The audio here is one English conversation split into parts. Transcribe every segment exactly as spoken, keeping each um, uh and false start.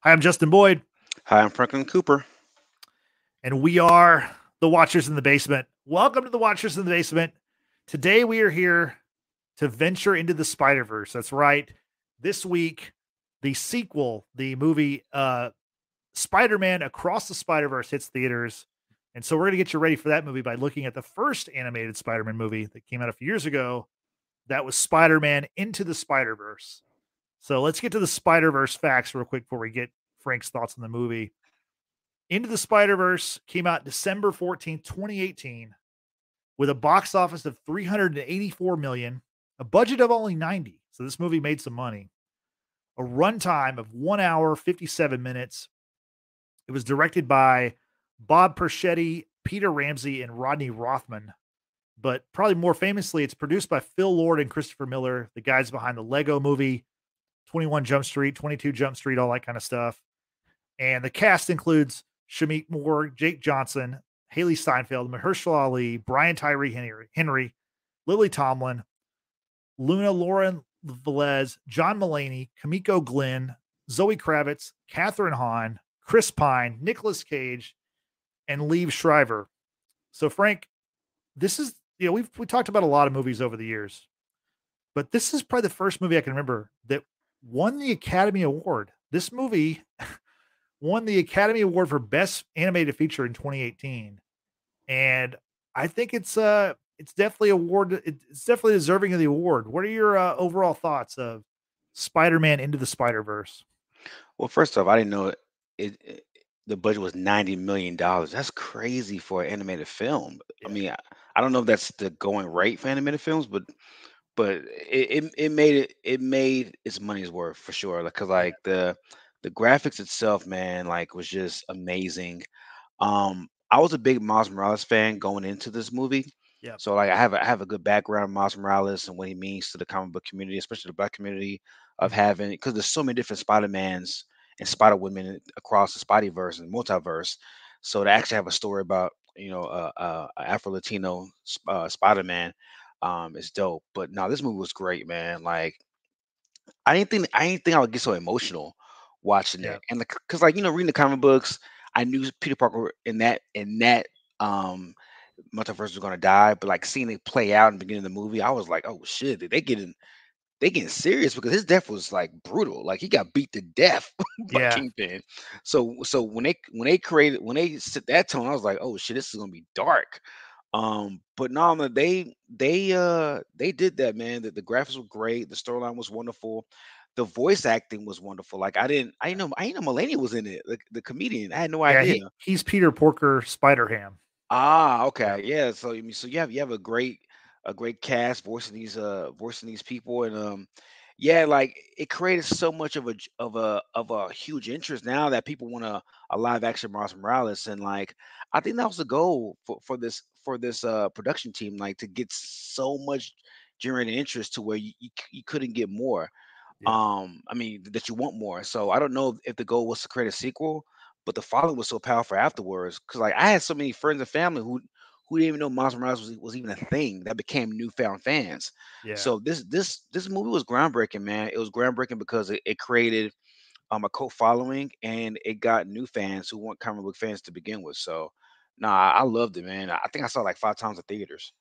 Hi, I'm Justin Boyd, Hi, I'm Franklin Cooper. and we are the Watchers in the Basement. Welcome to the Watchers in the Basement. Today we are here to venture into the Spider Verse. That's right. This week, the sequel, the movie uh, Spider Man Across the Spider Verse hits theaters. And so we're going to get you ready for that movie by looking at the first animated Spider Man movie that came out a few years ago. That was Spider Man Into the Spider Verse. So let's get to the Spider Verse facts real quick before we get Frank's thoughts on the movie. Into the Spider Verse came out December fourteenth, twenty eighteen, with a box office of three hundred eighty-four million, a budget of only ninety. So this movie made some money. A runtime of one hour, fifty-seven minutes. It was directed by Bob Perschetti, Peter Ramsey, and Rodney Rothman. But probably more famously, it's produced by Phil Lord and Christopher Miller, the guys behind the Lego movie, twenty-one Jump Street, twenty-two Jump Street, all that kind of stuff. And the cast includes Shamik Moore, Jake Johnson, Haley Steinfeld, Mahershala Ali, Brian Tyree Henry, Henry, Lily Tomlin, Luna Lauren Velez, John Mulaney, Kamiko Glenn, Zoe Kravitz, Catherine Hahn, Chris Pine, Nicolas Cage, and Liev Schreiber. So, Frank, this is, you know, we've we talked about a lot of movies over the years, but this is probably the first movie I can remember that won the Academy Award. This movie won the Academy Award for Best Animated Feature in twenty eighteen, and I think it's uh it's definitely award it's definitely deserving of the award. What are your uh, overall thoughts of Spider-Man Into the Spider-Verse? Well, first off, I didn't know it, it, it- the budget was ninety million dollars. That's crazy for an animated film. I Yeah, mean, I, I don't know if that's the going rate for animated films, but but it, it, it made it it made its money's worth for sure. Like, cause yeah, like the the graphics itself, man, like was just amazing. Um, I was a big Miles Morales fan going into this movie. yeah, So like I have a, I have a good background in Miles Morales and what he means to the comic book community, especially the black community of mhm, having because there's so many different Spider-Mans and Spider Women across the Spideyverse and multiverse. So to actually have a story about you know uh, uh, a Afro Latino uh, Spider-Man um, is dope. But no, this movie was great, man. Like I didn't think I didn't think I would get so emotional watching yeah, it, and because like you know reading the comic books, I knew Peter Parker in that in that um multiverse was gonna die, but like seeing it play out in the beginning of the movie, I was like, oh shit, they getting they getting serious because his death was like brutal, like he got beat to death by yeah. Kingpin. So so when they when they created when they set that tone, I was like, oh shit, this is gonna be dark. Um, but no, man, they they uh they did that, man. The, the graphics were great, the storyline was wonderful, the voice acting was wonderful. Like I didn't I didn't know I didn't know Mulaney was in it, the, the comedian. I had no Yeah, idea. he he's Peter Porker Spider-Ham. Ah, Yeah, okay, yeah. So you mean so you have you have a great a great cast voicing these uh voicing these people and um yeah, like it created so much of a j- of a of a huge interest now that people want a, a live action Miles Morales and like I think that was the goal for, for this for this uh production team like to get so much generated interest to where you, you, c- you couldn't get more yeah. um I mean that you want more. So I don't know if the goal was to create a sequel, but the following was so powerful afterwards because like I had so many friends and family who who didn't even know Miles Morales was, was even a thing that became newfound fans. Yeah. So this this this movie was groundbreaking, man. It was groundbreaking because it, it created um a cult following and it got new fans who weren't comic book fans to begin with. So nah, I, I loved it, man. I I think I saw it like five times in theaters.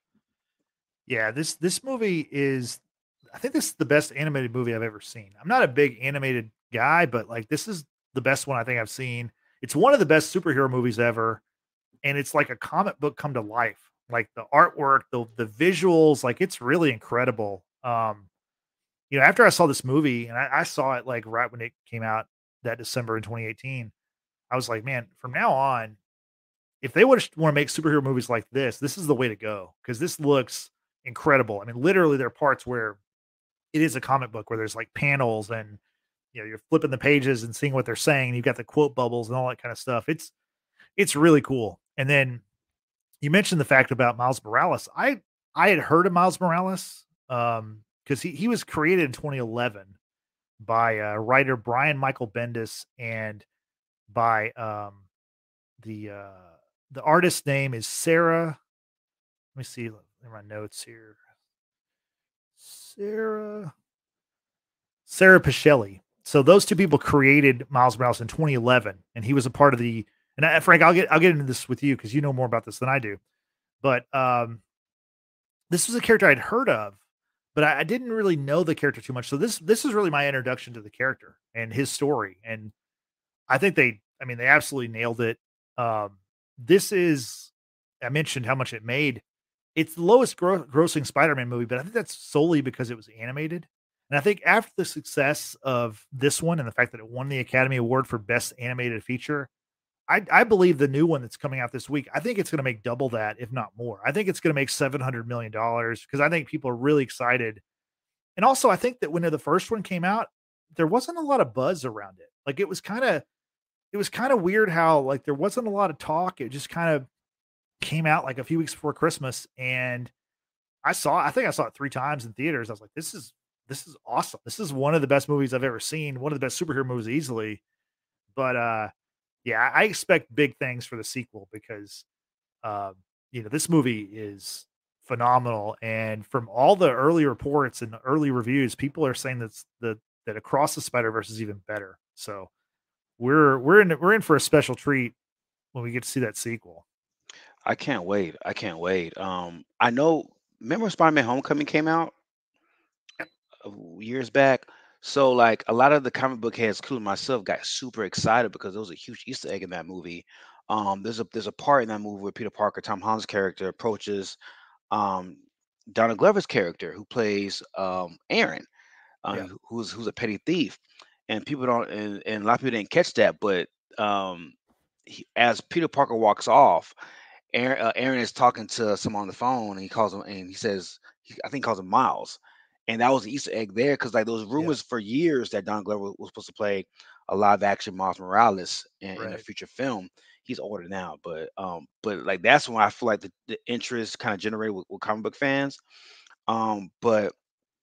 Yeah, this this movie is I think this is the best animated movie I've ever seen. I'm not a big animated guy, but like this is the best one I think I've seen. It's one of the best superhero movies ever, and it's like a comic book come to life. Like the artwork, the the visuals, like it's really incredible. Um, you know, after I saw this movie, and I, I saw it like right when it came out that December in twenty eighteen, I was like, man, from now on, if they would want to make superhero movies like this, this is the way to go because this looks incredible. I mean, literally, there are parts where it is a comic book where there's like panels and you know you're flipping the pages and seeing what they're saying. You've got the quote bubbles and all that kind of stuff. It's it's really cool. And then you mentioned the fact about Miles Morales. I I had heard of Miles Morales um because he he was created in twenty eleven by uh, writer Brian Michael Bendis and by um the uh the artist's name is Sarah. Let me see in my notes here. Sarah Sarah Pichelli. so those two people created Miles Morales in twenty eleven, and he was a part of the. And I, Frank, I'll get I'll get into this with you because you know more about this than I do. But um, this was a character I'd heard of, but I, I didn't really know the character too much. So this this is really my introduction to the character and his story. And I think they, I mean, they absolutely nailed it. Um, this is, I mentioned how much it made. It's the lowest gro- grossing Spider-Man movie, but I think that's solely because it was animated. And I think after the success of this one and the fact that it won the Academy Award for Best Animated Feature, I, I believe the new one that's coming out this week, I think it's going to make double that, if not more. I think it's going to make seven hundred million dollars because I think people are really excited. And also, I think that when the first one came out, there wasn't a lot of buzz around it. Like it was kind of, it was kind of weird how like there wasn't a lot of talk. It just kind of came out like a few weeks before Christmas, and I saw, I think I saw it three times in theaters. I was like, this is, this is awesome. This is one of the best movies I've ever seen. One of the best superhero movies easily. But, uh, yeah, I expect big things for the sequel because, um, you know, this movie is phenomenal. And from all the early reports and early reviews, people are saying that's the, that Across the Spider-Verse is even better. So we're, we're in, we're in for a special treat when we get to see that sequel. I can't wait. I can't wait. Um, I know. Remember when Spider-Man: Homecoming came out uh, years back? So like a lot of the comic book heads, including myself, got super excited because there was a huge Easter egg in that movie. Um, there's a there's a part in that movie where Peter Parker, Tom Holland's character, approaches um, Donald Glover's character, who plays um, Aaron, uh, Yeah. who's who's a petty thief, and people don't, and, and a lot of people didn't catch that. But um, he, as Peter Parker walks off, Aaron, uh, Aaron is talking to someone on the phone, and he calls him, and he says, he, I think he calls him Miles, and that was the Easter egg there because like those Yeah. rumors for years that Don Glover was supposed to play a live action Miles Morales in, in a Right. future film. He's older now, but um, but like that's when I feel like the, the interest kind of generated with, with comic book fans. Um, but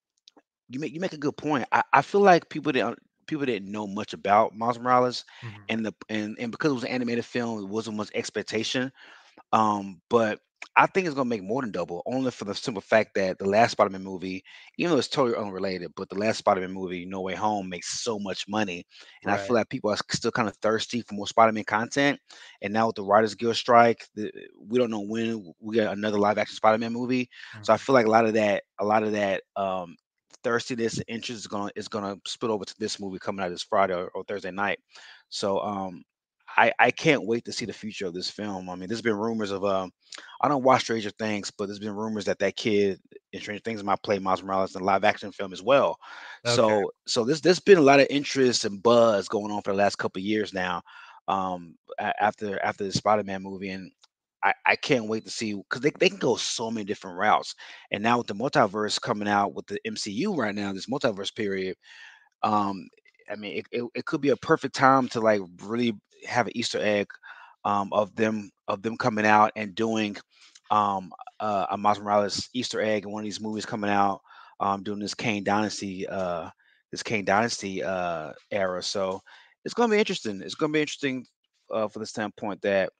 you make you make a good point. I, I feel like people didn't people didn't know much about Miles Morales, Mhm. and the and and because it was an animated film, it wasn't much expectation. Um, but I think it's gonna make more than double, only for the simple fact that the last Spider-Man movie, even though it's totally unrelated, but the last Spider-Man movie, No Way Home, makes so much money, and I feel Right. like people are still kind of thirsty for more Spider-Man content. And now with the Writers Guild strike, the, we don't know when we get another live-action Spider-Man movie. So I Mhm. feel like a lot of that, a lot of that um, thirstiness and interest is gonna is gonna spill over to this movie coming out this Friday or, or Thursday night. So um, I, I can't wait to see the future of this film. I mean, there's been rumors of um, I don't watch Stranger Things, but there's been rumors that that kid in Stranger Things might play Miles Morales in a live action film as well. Okay. So so this there's been a lot of interest and buzz going on for the last couple of years now. Um, a- after after the Spider-Man movie, and I, I can't wait to see because they, they can go so many different routes. And now with the multiverse coming out with the M C U right now, this multiverse period, um, I mean, it, it, it could be a perfect time to like really have an Easter egg um, of them of them coming out and doing um, uh, a Miles Morales Easter egg in one of these movies coming out, um, doing this Kane Dynasty uh, this Kane Dynasty uh, era. So it's going to be interesting. It's going to be interesting uh, for the standpoint that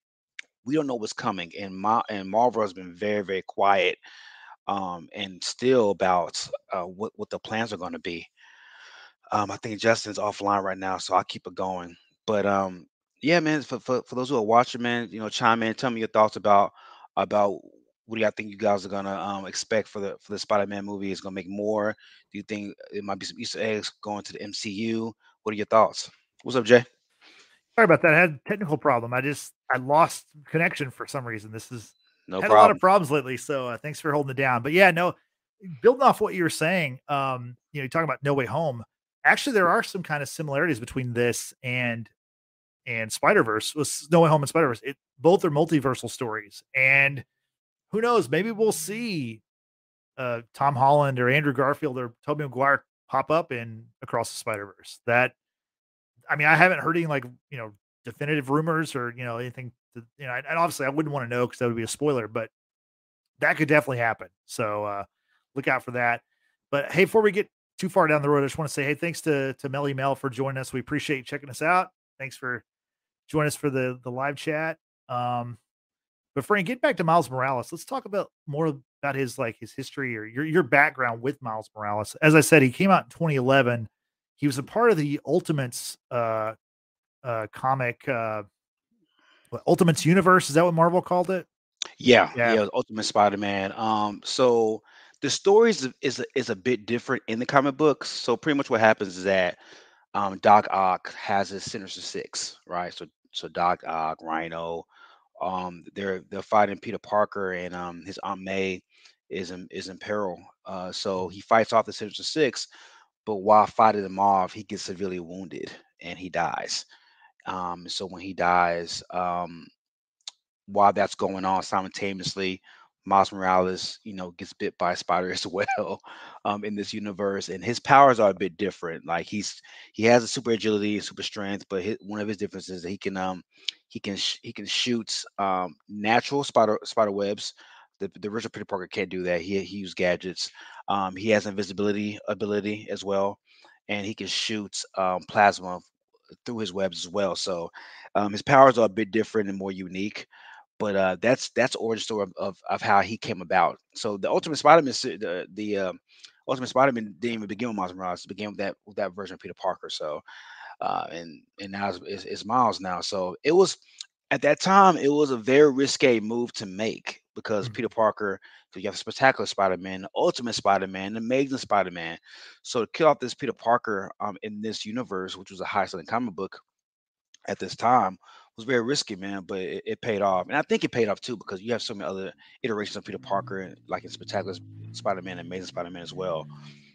we don't know what's coming, and Ma- and Marvel has been very very quiet um, and still about uh, what what the plans are going to be. Um, I think Justin's offline right now, so I'll keep it going. But um, yeah, man, for, for for those who are watching, man, you know, chime in, tell me your thoughts about about what do y'all think you guys are gonna um expect for the for the Spider-Man movie? Is it gonna make more? Do you think it might be some Easter eggs going to the M C U? What are your thoughts? What's up, Jay? Sorry about that. I had a technical problem. I just I lost connection for some reason. This is No had a lot of problem. problems lately, so uh, thanks for holding it down. But yeah, no, building off what you were saying, um, you know, you're talking about No Way Home. Actually, there are some kind of similarities between this and and Spider Verse. With No Way Home and Spider Verse, it both are multiversal stories, and who knows? Maybe we'll see uh, Tom Holland or Andrew Garfield or Tobey Maguire pop up in Across the Spider Verse. That I mean, I haven't heard any like, you know, definitive rumors or, you know, anything to, you know, and obviously I wouldn't want to know because that would be a spoiler, but that could definitely happen. So uh look out for that. But hey, before we get too far down the road, I just want to say, hey, thanks to to Melly Mel for joining us. We appreciate you checking us out. Thanks for joining us for the the live chat. Um, but Frank, get back to Miles Morales. Let's talk about more about his like his history or your your background with Miles Morales. As I said, he came out in twenty eleven. he was a part of the Ultimates uh, uh, comic, uh, what, Ultimates universe. Is that what Marvel called it? Yeah, Yeah. yeah, Ultimate Spider-Man. Um, so the stories is is a, is a bit different in the comic books. So pretty much what happens is that um, Doc Ock has his Sinister Six, right? So so Doc Ock, Rhino, um, they're they're fighting Peter Parker, and um, his Aunt May is in is in peril. Uh, so he fights off the Sinister Six, but while fighting them off, he gets severely wounded and he dies. Um, so when he dies, um, while that's going on simultaneously, Miles Morales, you know, gets bit by a spider as well, um, in this universe, and his powers are a bit different. Like he's he has a super agility and super strength, but his, one of his differences is that he can um he can sh- he can shoot um natural spider spider webs. The the original Peter Parker can't do that. He he used gadgets. Um, he has invisibility ability as well, and he can shoot um, plasma through his webs as well. So um, his powers are a bit different and more unique, but uh, that's that's origin story of, of of how he came about. So the Ultimate Spider-Man, se- the the uh, Ultimate Spider-Man didn't even begin with Miles Morales; it began with that with that version of Peter Parker. So uh, and and now it's, it's, it's Miles now. So it was at that time it was a very risque move to make because Mhm. Peter Parker, because you have Spectacular Spider-Man, the Ultimate Spider-Man, the Amazing Spider-Man. So to kill off this Peter Parker um, in this universe, which was a high-selling comic book at this time, was very risky, man, but it, it paid off. And I think it paid off too because you have so many other iterations of Peter Parker, like in Spectacular Spider-Man and Amazing Spider-Man as well.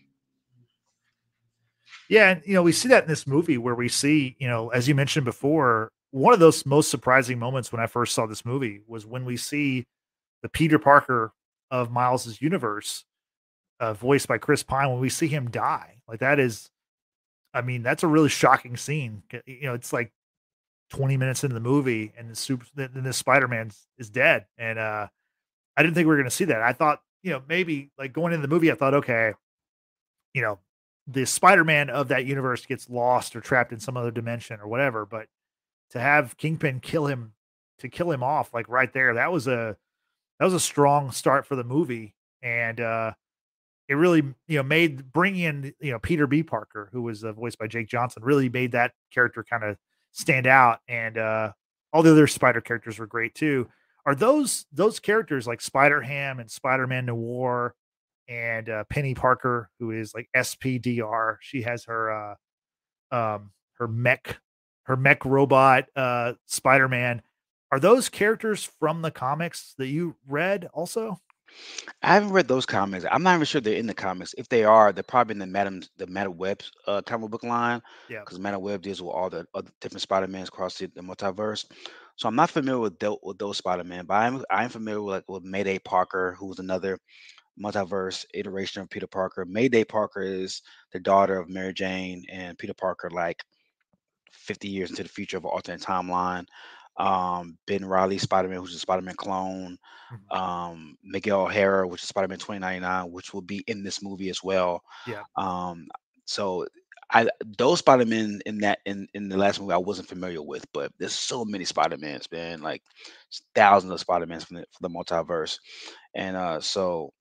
Yeah, and you know, we see that in this movie where we see, you know, as you mentioned before, one of those most surprising moments when I first saw this movie was when we see the Peter Parker of Miles's universe, uh, voiced by Chris Pine, when we see him die. Like that is, I mean, that's a really shocking scene. C- You know, it's like twenty minutes into the movie, and the super, then this Spider Man is dead, and uh, I didn't think we were going to see that. I thought, you know, maybe like going into the movie, I thought, okay, you know, the Spider Man of that universe gets lost or trapped in some other dimension or whatever, but to have Kingpin kill him, to kill him off like right there, that was a that was a strong start for the movie, and uh, it really, you know, made bringing in, you know, Peter B. Parker, who was uh, voiced by Jake Johnson, really made that character kind of stand out, and uh, all the other Spider characters were great too. Are those those characters like Spider Ham and Spider Man Noir and uh, Penny Parker, who is like S P D R? She has her uh, um, her mech, her mech robot, uh, Spider-Man. Are those characters from the comics that you read also? I haven't read those comics. I'm not even sure they're in the comics. If they are, they're probably in the Madam the Madam Web uh, comic book line Yeah. because Madam Web deals with all the other different Spider-Mans across the, the multiverse. So I'm not familiar with tho- with those Spider-Man, but I'm I'm familiar with like with Mayday Parker, who's another multiverse iteration of Peter Parker. Mayday Parker is the daughter of Mary Jane and Peter Parker, like fifty years into the future of an alternate timeline. Um, Ben Riley, Spider Man, who's a Spider Man clone. Mhm. Um, Miguel O'Hara, which is Spider Man twenty ninety-nine, which will be in this movie as well. Yeah. Um, so I those Spider Men in that in in the last movie I wasn't familiar with, but there's so many Spider Mans, man, like thousands of Spider Mans from the, from the multiverse, and uh, so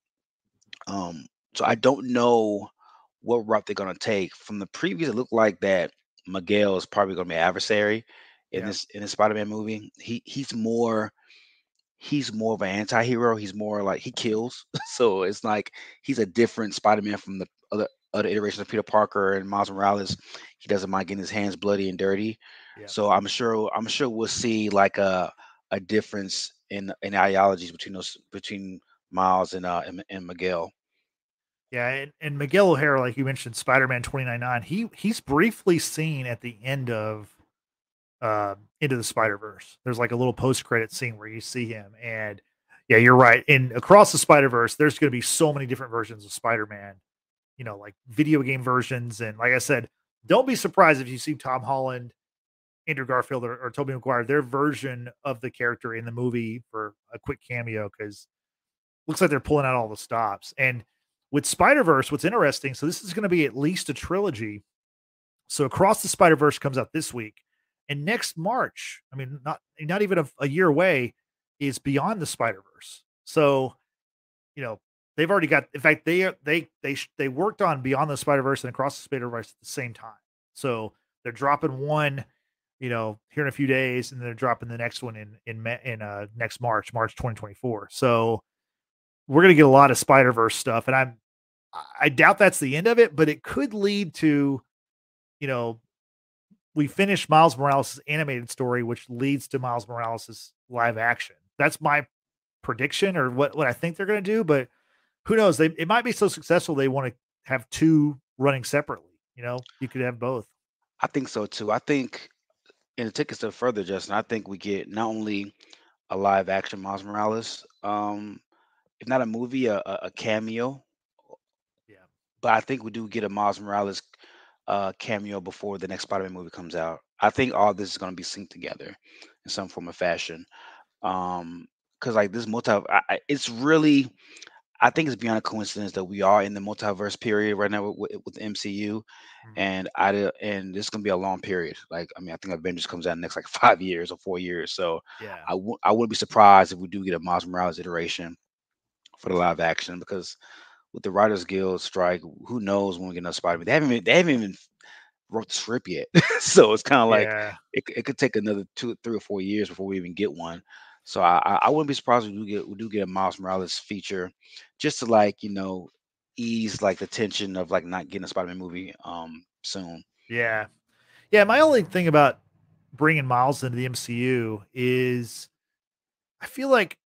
um, so I don't know what route they're gonna take. From the previews, it looked like that Miguel is probably gonna be an adversary in Yeah. this in this Spider-Man movie. He he's more he's more of an anti-hero. He's more like he kills. So it's like he's a different Spider-Man from the other other iterations of Peter Parker and Miles Morales. He doesn't mind getting his hands bloody and dirty. Yeah. So I'm sure I'm sure we'll see like a a difference in in ideologies between those between Miles and uh and, and Miguel. Yeah. And, and Miguel O'Hara, like you mentioned, Spider-Man twenty ninety-nine, he he's briefly seen at the end of uh Into the Spider-Verse. There's like a little post-credit scene where you see him. And yeah, you're right. And across the Spider-Verse, there's gonna be so many different versions of Spider-Man, you know, like video game versions. And like I said, don't be surprised if you see Tom Holland, Andrew Garfield, or, or Tobey Maguire, their version of the character in the movie for a quick cameo, because looks like they're pulling out all the stops. And with Spider Verse, what's interesting, so this is going to be at least a trilogy. So Across the Spider Verse comes out this week, and next March, I mean, not not even a, a year away, is Beyond the Spider Verse. So you know, they've already got. In fact, they they they they worked on Beyond the Spider-Verse and Across the Spider-Verse at the same time. So they're dropping one, you know, here in a few days, and they're dropping the next one in in in uh next March, March twenty twenty-four. So we're gonna get a lot of Spider-Verse stuff, and I'm I doubt that's the end of it, but it could lead to, you know, we finish Miles Morales' animated story, which leads to Miles Morales' live action. That's my prediction, or what what I think they're gonna do, but who knows? They it might be so successful they want to have two running separately. You know, you could have both. I think so too. I think, and to take it a step further, Justin, I think we get not only a live action Miles Morales, um, if not a movie, a, a a cameo, Yeah. but I think we do get a Miles Morales uh, cameo before the next Spider-Man movie comes out. I think all this is going to be synced together in some form of fashion. Um, because like this multi, I, I- it's really, I think it's beyond a coincidence that we are in the multiverse period right now with, with, with the M C U, Mhm. and I d- and this is gonna be a long period. Like, I mean, I think Avengers comes out in the next like five years or four years. So Yeah. I w- I wouldn't be surprised if we do get a Miles Morales iteration for the live action, because with the Writers Guild strike, who knows when we get another Spider-Man? They haven't even, they haven't even wrote the script yet. So it's kind of like Yeah. it, c- it could take another two, three or four years before we even get one. So I, I I wouldn't be surprised if we do get we do get a Miles Morales feature, just to like you know ease like the tension of like not getting a Spider-Man movie um soon. Yeah. Yeah. My only thing about bringing Miles into the M C U is I feel like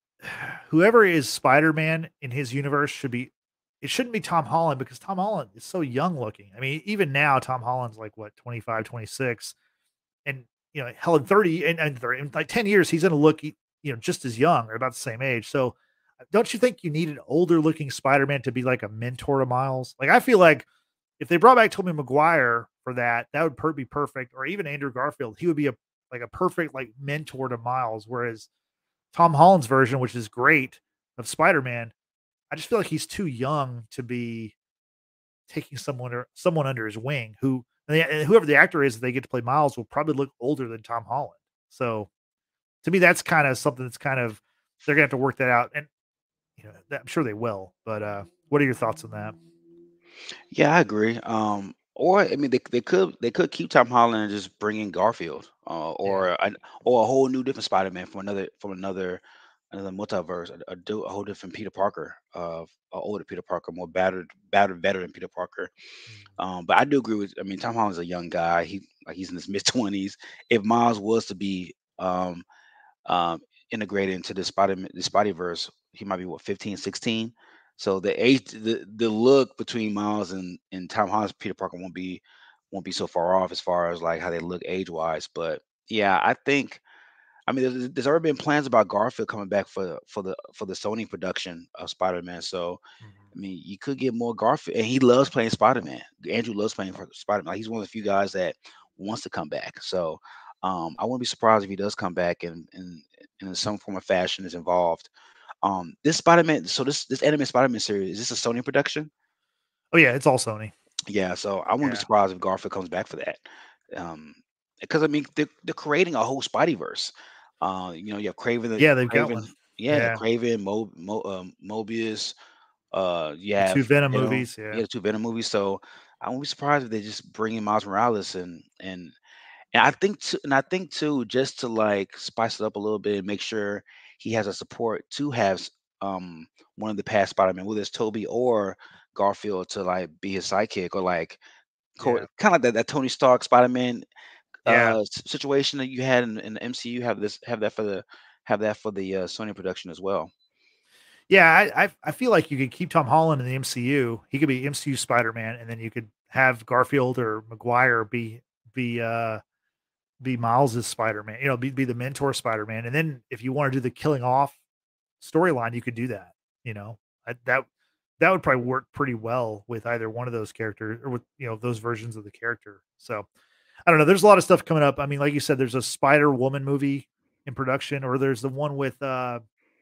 whoever is Spider-Man in his universe should be it shouldn't be Tom Holland because Tom Holland is so young looking. I mean, even now Tom Holland's like what, twenty five, twenty six, and you know, hell in thirty and, and thirty, in like ten years he's going to look you know just as young or about the same age. So uh, don't you think you need an older looking Spider-Man to be like a mentor to Miles? Like I feel like if they brought back Tobey Maguire for that, that would per- be perfect, or even Andrew Garfield, he would be a like a perfect like mentor to Miles, whereas Tom Holland's version, which is great, of Spider-Man, I just feel like he's too young to be taking someone or someone under his wing who and the- and whoever the actor is that they get to play Miles will probably look older than Tom Holland. So to me, that's kind of something that's kind of they're gonna have to work that out. And you know, that- I'm sure they will. But uh what are your thoughts on that? Yeah, I agree. Um, or I mean, they they could they could keep Tom Holland and just bring in Garfield, uh, Yeah. or an, or a whole new different Spider-Man from another from another another multiverse, a, a, do- a whole different Peter Parker, uh, a older Peter Parker, more battered battered veteran Peter Parker. Mm. Um, but I do agree with. I mean, Tom Holland's a young guy. He like he's in his mid twenties. If Miles was to be um um, integrated into the Spider the Spideyverse, he might be what fifteen, sixteen. So the age, the the look between Miles and and Tom Holland's Peter Parker won't be won't be so far off as far as like how they look age wise. But yeah, I think I mean there's, there's already been plans about Garfield coming back for for the for the Sony production of Spider Man. So Mhm. I mean you could get more Garfield, and he loves playing Spider Man. Andrew loves playing for Spider Man. Like, he's one of the few guys that wants to come back. So um, I wouldn't be surprised if he does come back and and, and in some form of fashion is involved. Um, this Spider Man, so this this anime Spider Man series, is this a Sony production? Oh yeah, it's all Sony. Yeah, so I wouldn't be Yeah. surprised if Garfield comes back for that. Um, because I mean they're, they're creating a whole Spideyverse. Uh, you know, you have Craven, the Yeah, they've got Craven, one. yeah, Yeah. Craven, Mo, Mo, um, Mobius. Uh, you The two have Venom Venom, movies. Yeah. yeah, the two Venom movies. So I won't be surprised if they just bring in Miles Morales, and and and I think too, and I think too, just to like spice it up a little bit and make sure he has a support to have s- um one of the past Spider-Man, whether it's Toby or Garfield, to like be his sidekick, or like kind Yeah. of like that, that Tony Stark Spider-Man Yeah. uh s- situation that you had in, in the M C U. Have this have that for the have that for the uh, Sony production as well. Yeah, I, I I feel like you could keep Tom Holland in the M C U. He could be M C U Spider Man, and then you could have Garfield or Maguire be be uh be Miles's Spider Man. You know, be be the mentor Spider Man. And then if you want to do the killing off storyline, you could do that. You know, I, that that would probably work pretty well with either one of those characters or with you know those versions of the character. So I don't know. There's a lot of stuff coming up. I mean, like you said, there's a Spider Woman movie in production, or there's the one with uh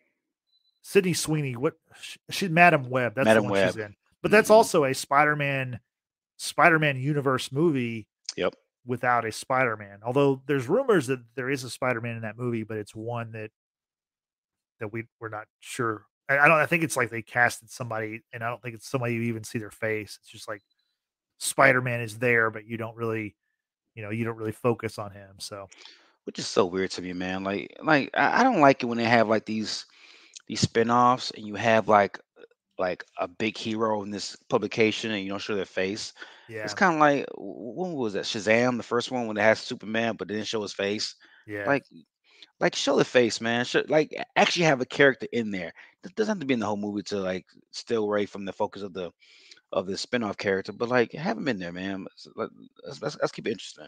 Sydney Sweeney, what sh she's Madam Web, that's the Madam one she's Web. in. But that's Hmm. also a Spider-Man Spider-Man universe movie Yep. without a Spider-Man. Although there's rumors that there is a Spider-Man in that movie, but it's one that that we we're not sure I, I don't. I think it's like they casted somebody, and I don't think it's somebody you even see their face. It's just like Spider Man is there, but you don't really, you know, you don't really focus on him. So which is so weird to me, man. Like, like I I don't like it when they have like these these spin-offs and you have like like a big hero in this publication and you don't show their face. It's yeah, kind of like w- when was that Shazam, the first one when they had Superman, but they didn't show his face. yeah, Like, like show the face, man. Show, like a- actually have a character in there. It doesn't have to be in the whole movie to like steal away from the focus of the of the spin-off character, but like have him in there, man. Let's, let- let's, let's, let's keep it interesting.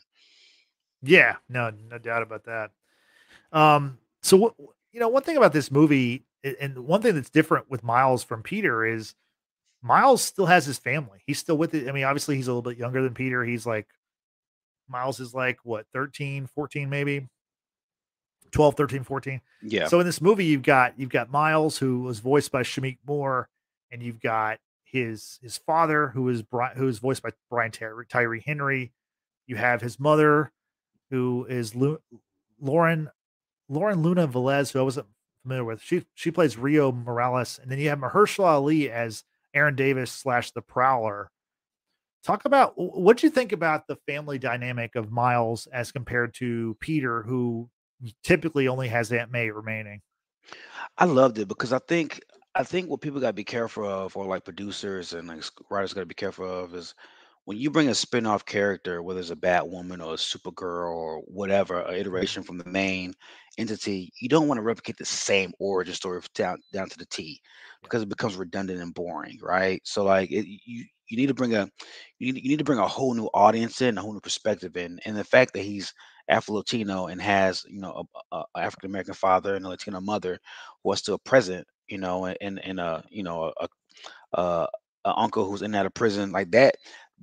yeah. No, no doubt about that. Um, so what you know, one thing about this movie, a- and one thing that's different with Miles from Peter is Miles still has his family. He's still with it. I mean, obviously he's a little bit younger than Peter. He's like Miles is like what, thirteen, fourteen, maybe twelve, thirteen, fourteen. Yeah. So in this movie, you've got you've got Miles, who was voiced by Shamik Moore, and you've got his his father, who is Bri- who is voiced by Brian Tyree, Tyree Henry. You have his mother, who is Lu- Lauren Lauren Luna Velez, who I wasn't familiar with. She she plays Rio Morales, and then you have Mahershala Ali as Aaron Davis slash the Prowler. Talk about what do you think about the family dynamic of Miles as compared to Peter, who typically only has Aunt May remaining? I loved it because I think I think what people gotta be careful of, or like producers and like sc- writers gotta be careful of, is when you bring a spin-off character, whether it's a Batwoman or a Supergirl or whatever, a Mhm. iteration from the main entity, you don't want to replicate the same origin story f- down down to the T Yeah. because it becomes redundant and boring, right? So like it, you you need to bring a you need, you need to bring a whole new audience in, a whole new perspective in, and the fact that he's Afro Latino and has you know a, a African American father and a Latino mother who are still present, you know, and and, and a you know a, a, a uncle who's in and out of prison like that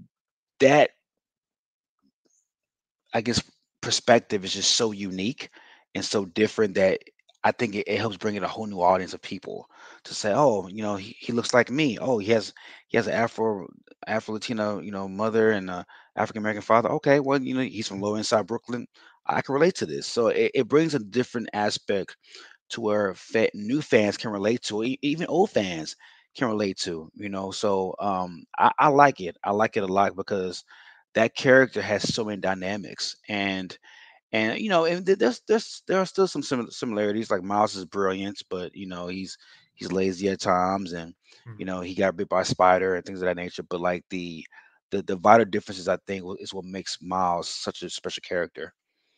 that I guess perspective is just so unique and so different that I think it, it helps bring in a whole new audience of people to say, oh, you know, he, he looks like me. Oh, he has he has an Afro Afro Latino, you know, mother and a African American father. Okay, well, you know, he's from Lower East Side Brooklyn. I can relate to this. So it, it brings a different aspect to where fa- new fans can relate to, e- even old fans can relate to, you know. So um, I, I like it. I like it a lot because that character has so many dynamics, and and you know, and th- there's there's there are still some sim- similarities. Like Miles is brilliant, but you know, he's he's lazy at times, and you Mhm. know, he got bit by a spider and things of that nature. But like the the, the vital differences, I think, wa- is what makes Miles such a special character.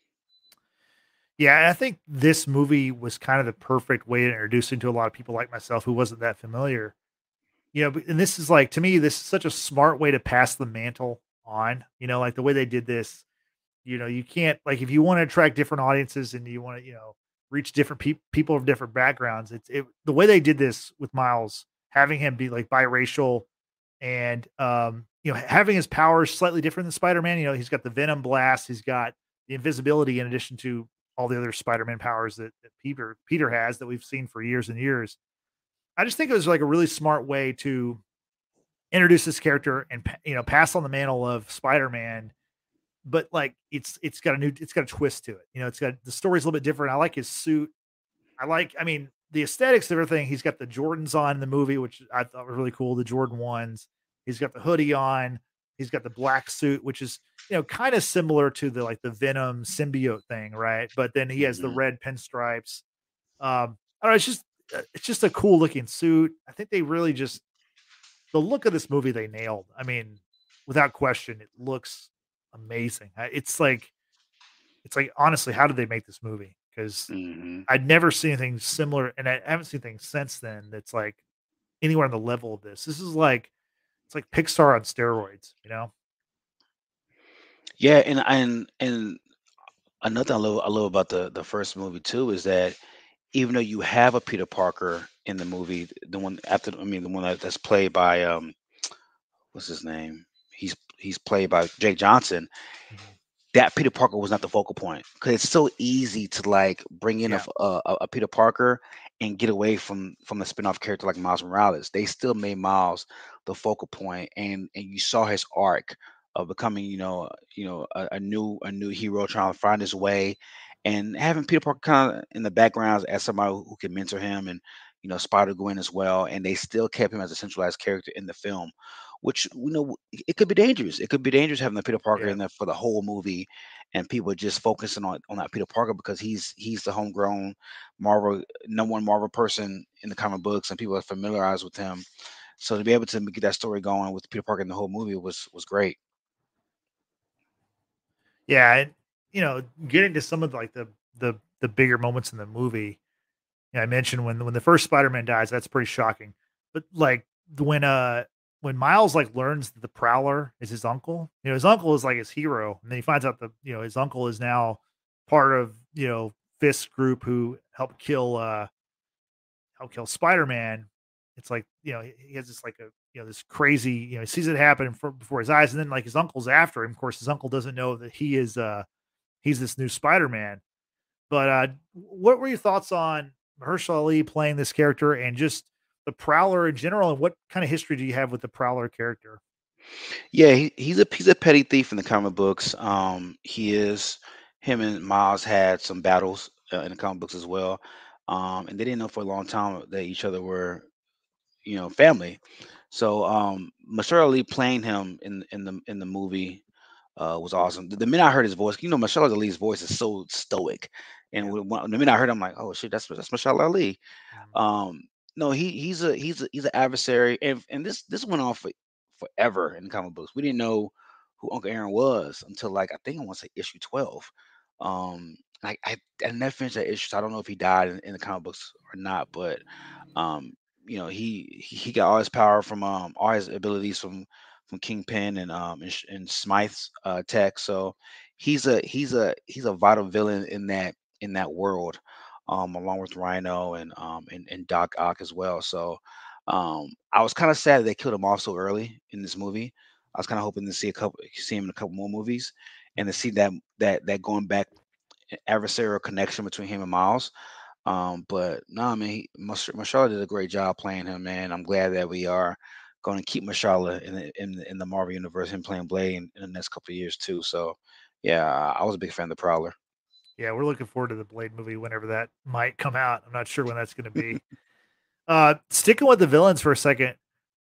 Yeah, and I think this movie was kind of the perfect way to introduce him to a lot of people like myself who wasn't that familiar. You know, but- and this is like to me, this is such a smart way to pass the mantle on. You know, like the way they did this. You know, you can't like if you want to attract different audiences and you want to, you know, reach different peop people of different backgrounds. It's it the way they did this with Miles, having him be like biracial and um, you know, having his powers slightly different than Spider-Man. You know, he's got the Venom blast, he's got the invisibility in addition to all the other Spider-Man powers that, that Peter Peter has that we've seen for years and years. I just think it was like a really smart way to introduce this character and pa- you know pass on the mantle of Spider-Man, but like it's it's got a new it's got a twist to it. You know, it's got the story's a little bit different. I like his suit. I like, I mean, the aesthetics of everything. He's got the Jordans on in the movie, which I thought were really cool. The Jordan ones. He's got the hoodie on. He's got the black suit, which is you know kind of similar to the like the Venom symbiote thing, right? But then he has the Hmm. red pinstripes. Um, I don't know. It's just uh, it's just a cool looking suit. I think they really just the look of this movie they nailed. I mean, without question, it looks amazing. I- It's like it's like honestly, how did they make this movie? Because Hmm. I'd never seen anything similar, and I haven't seen things since then that's like anywhere on the level of this. This is like it's like Pixar on steroids, you know? Yeah, and and and another thing I love, I love about the the first movie too is that even though you have a Peter Parker in the movie, the one after, I mean, the one that, that's played by um, what's his name? He's he's played by Jake Johnson. Mhm. That Peter Parker was not the focal point because it's so easy to like bring in a, Yeah, f- a a- a Peter Parker and get away from from the spin-off character like Miles Morales. They still made Miles the focal point, and and you saw his arc of becoming, you know, you know, a, a new a new hero trying to find his way, and having Peter Parker kind of in the background as somebody who, who can mentor him and you know, Spider-Gwen as well, and they still kept him as a centralized character in the film, which, you know, it it could be dangerous. It could be dangerous having the Peter Parker Yeah. in there for the whole movie, and people just focusing on on that Peter Parker because he's he's the homegrown Marvel number one Marvel person in the comic books, and people are familiarized with him. So to be able to get that story going with Peter Parker in the whole movie was was great. Yeah, and you know, getting to some of like the the the bigger moments in the movie. Yeah, I mentioned when when the first Spider-Man dies, that's pretty shocking. But like when uh when Miles like learns that the Prowler is his uncle, you know, his uncle is like his hero, and then he finds out that you know his uncle is now part of you know Fisk's group who helped kill uh helped kill Spider-Man. It's like you know he, he has this like a you know this crazy you know he sees it happen in fr- before his eyes, and then like his uncle's after him. Of course, his uncle doesn't know that he is uh he's this new Spider-Man. But, uh, what were your thoughts on Mahershala Ali playing this character and just the Prowler in general, and what kind of history do you have with the Prowler character? Yeah, he, he's a he's a petty thief in the comic books. Um, he is. Him and Miles had some battles uh, in the comic books as well, um, and they didn't know for a long time that each other were, you know, family. So um, Mahershala Ali playing him in in the in the movie uh, was awesome. The, the minute I heard his voice, you know, Mahershala Ali's voice is so stoic, and Yeah. when, when- the minute I heard, him, I'm like, oh shit, that's that's Mahershala Ali. Mhm. Um, no, he he's a he's a he's an adversary, and and this this went on for forever in the comic books. We didn't know who Uncle Aaron was until like I think I want to say issue twelve. Um, I, I I never finished that issue, so I don't know if he died in, in the comic books or not. But um, you know, he he he got all his power from um all his abilities from from Kingpin and um and, Sh- and Smythe's uh tech. So he's a he's a he's a vital villain in that in that world, um, along with Rhino and um and, and Doc Ock as well. So um, I was kind of sad that they killed him off so early in this movie. I was kind of hoping to see a couple, see him in a couple more movies, and to Mhm. see that that that going back adversarial connection between him and Miles. Um, but no, I mean, he, Mash- Mashallah did a great job playing him, man. I'm glad that we are going to keep Mashallah in the, in the, in the Marvel universe, him playing Blade in, in the next couple of years too. So, yeah, I was a big fan of the Prowler. Yeah, we're looking forward to the Blade movie whenever that might come out. I'm not sure when that's gonna be. Uh, sticking with the villains for a second,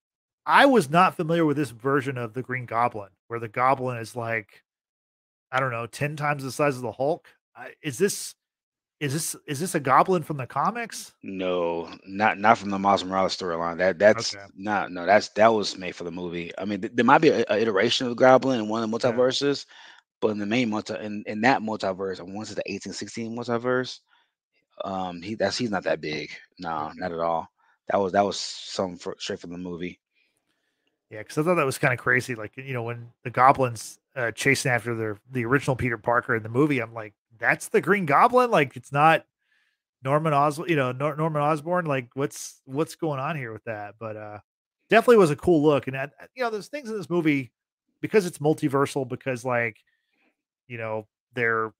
I was not familiar with this version of the Green Goblin, where the Goblin is like, I don't know, ten times the size of the Hulk. I is this is this is this a Goblin from the comics? No, not not from the Miles Morales storyline. That that's Okay. not no. That's that was made for the movie. I mean, th- there might be a, a iteration of the Goblin in one of the Yeah. multiverses, but in the main multi in, in that multiverse, I want to say the eighteen sixteen multiverse. Um, he that's he's not that big. No, Okay. not at all. That was that was some for, straight from the movie. Yeah, because I thought that was kind of crazy. Like, you know, when the goblins uh, chasing after the the original Peter Parker in the movie, I'm like, that's the Green Goblin. Like, it's not Norman Os, you know, Nor- Norman Osborn. Like, what's what's going on here with that? But uh, definitely was a cool look. And I, you know, there's things in this movie because it's multiversal. Because like, you know, their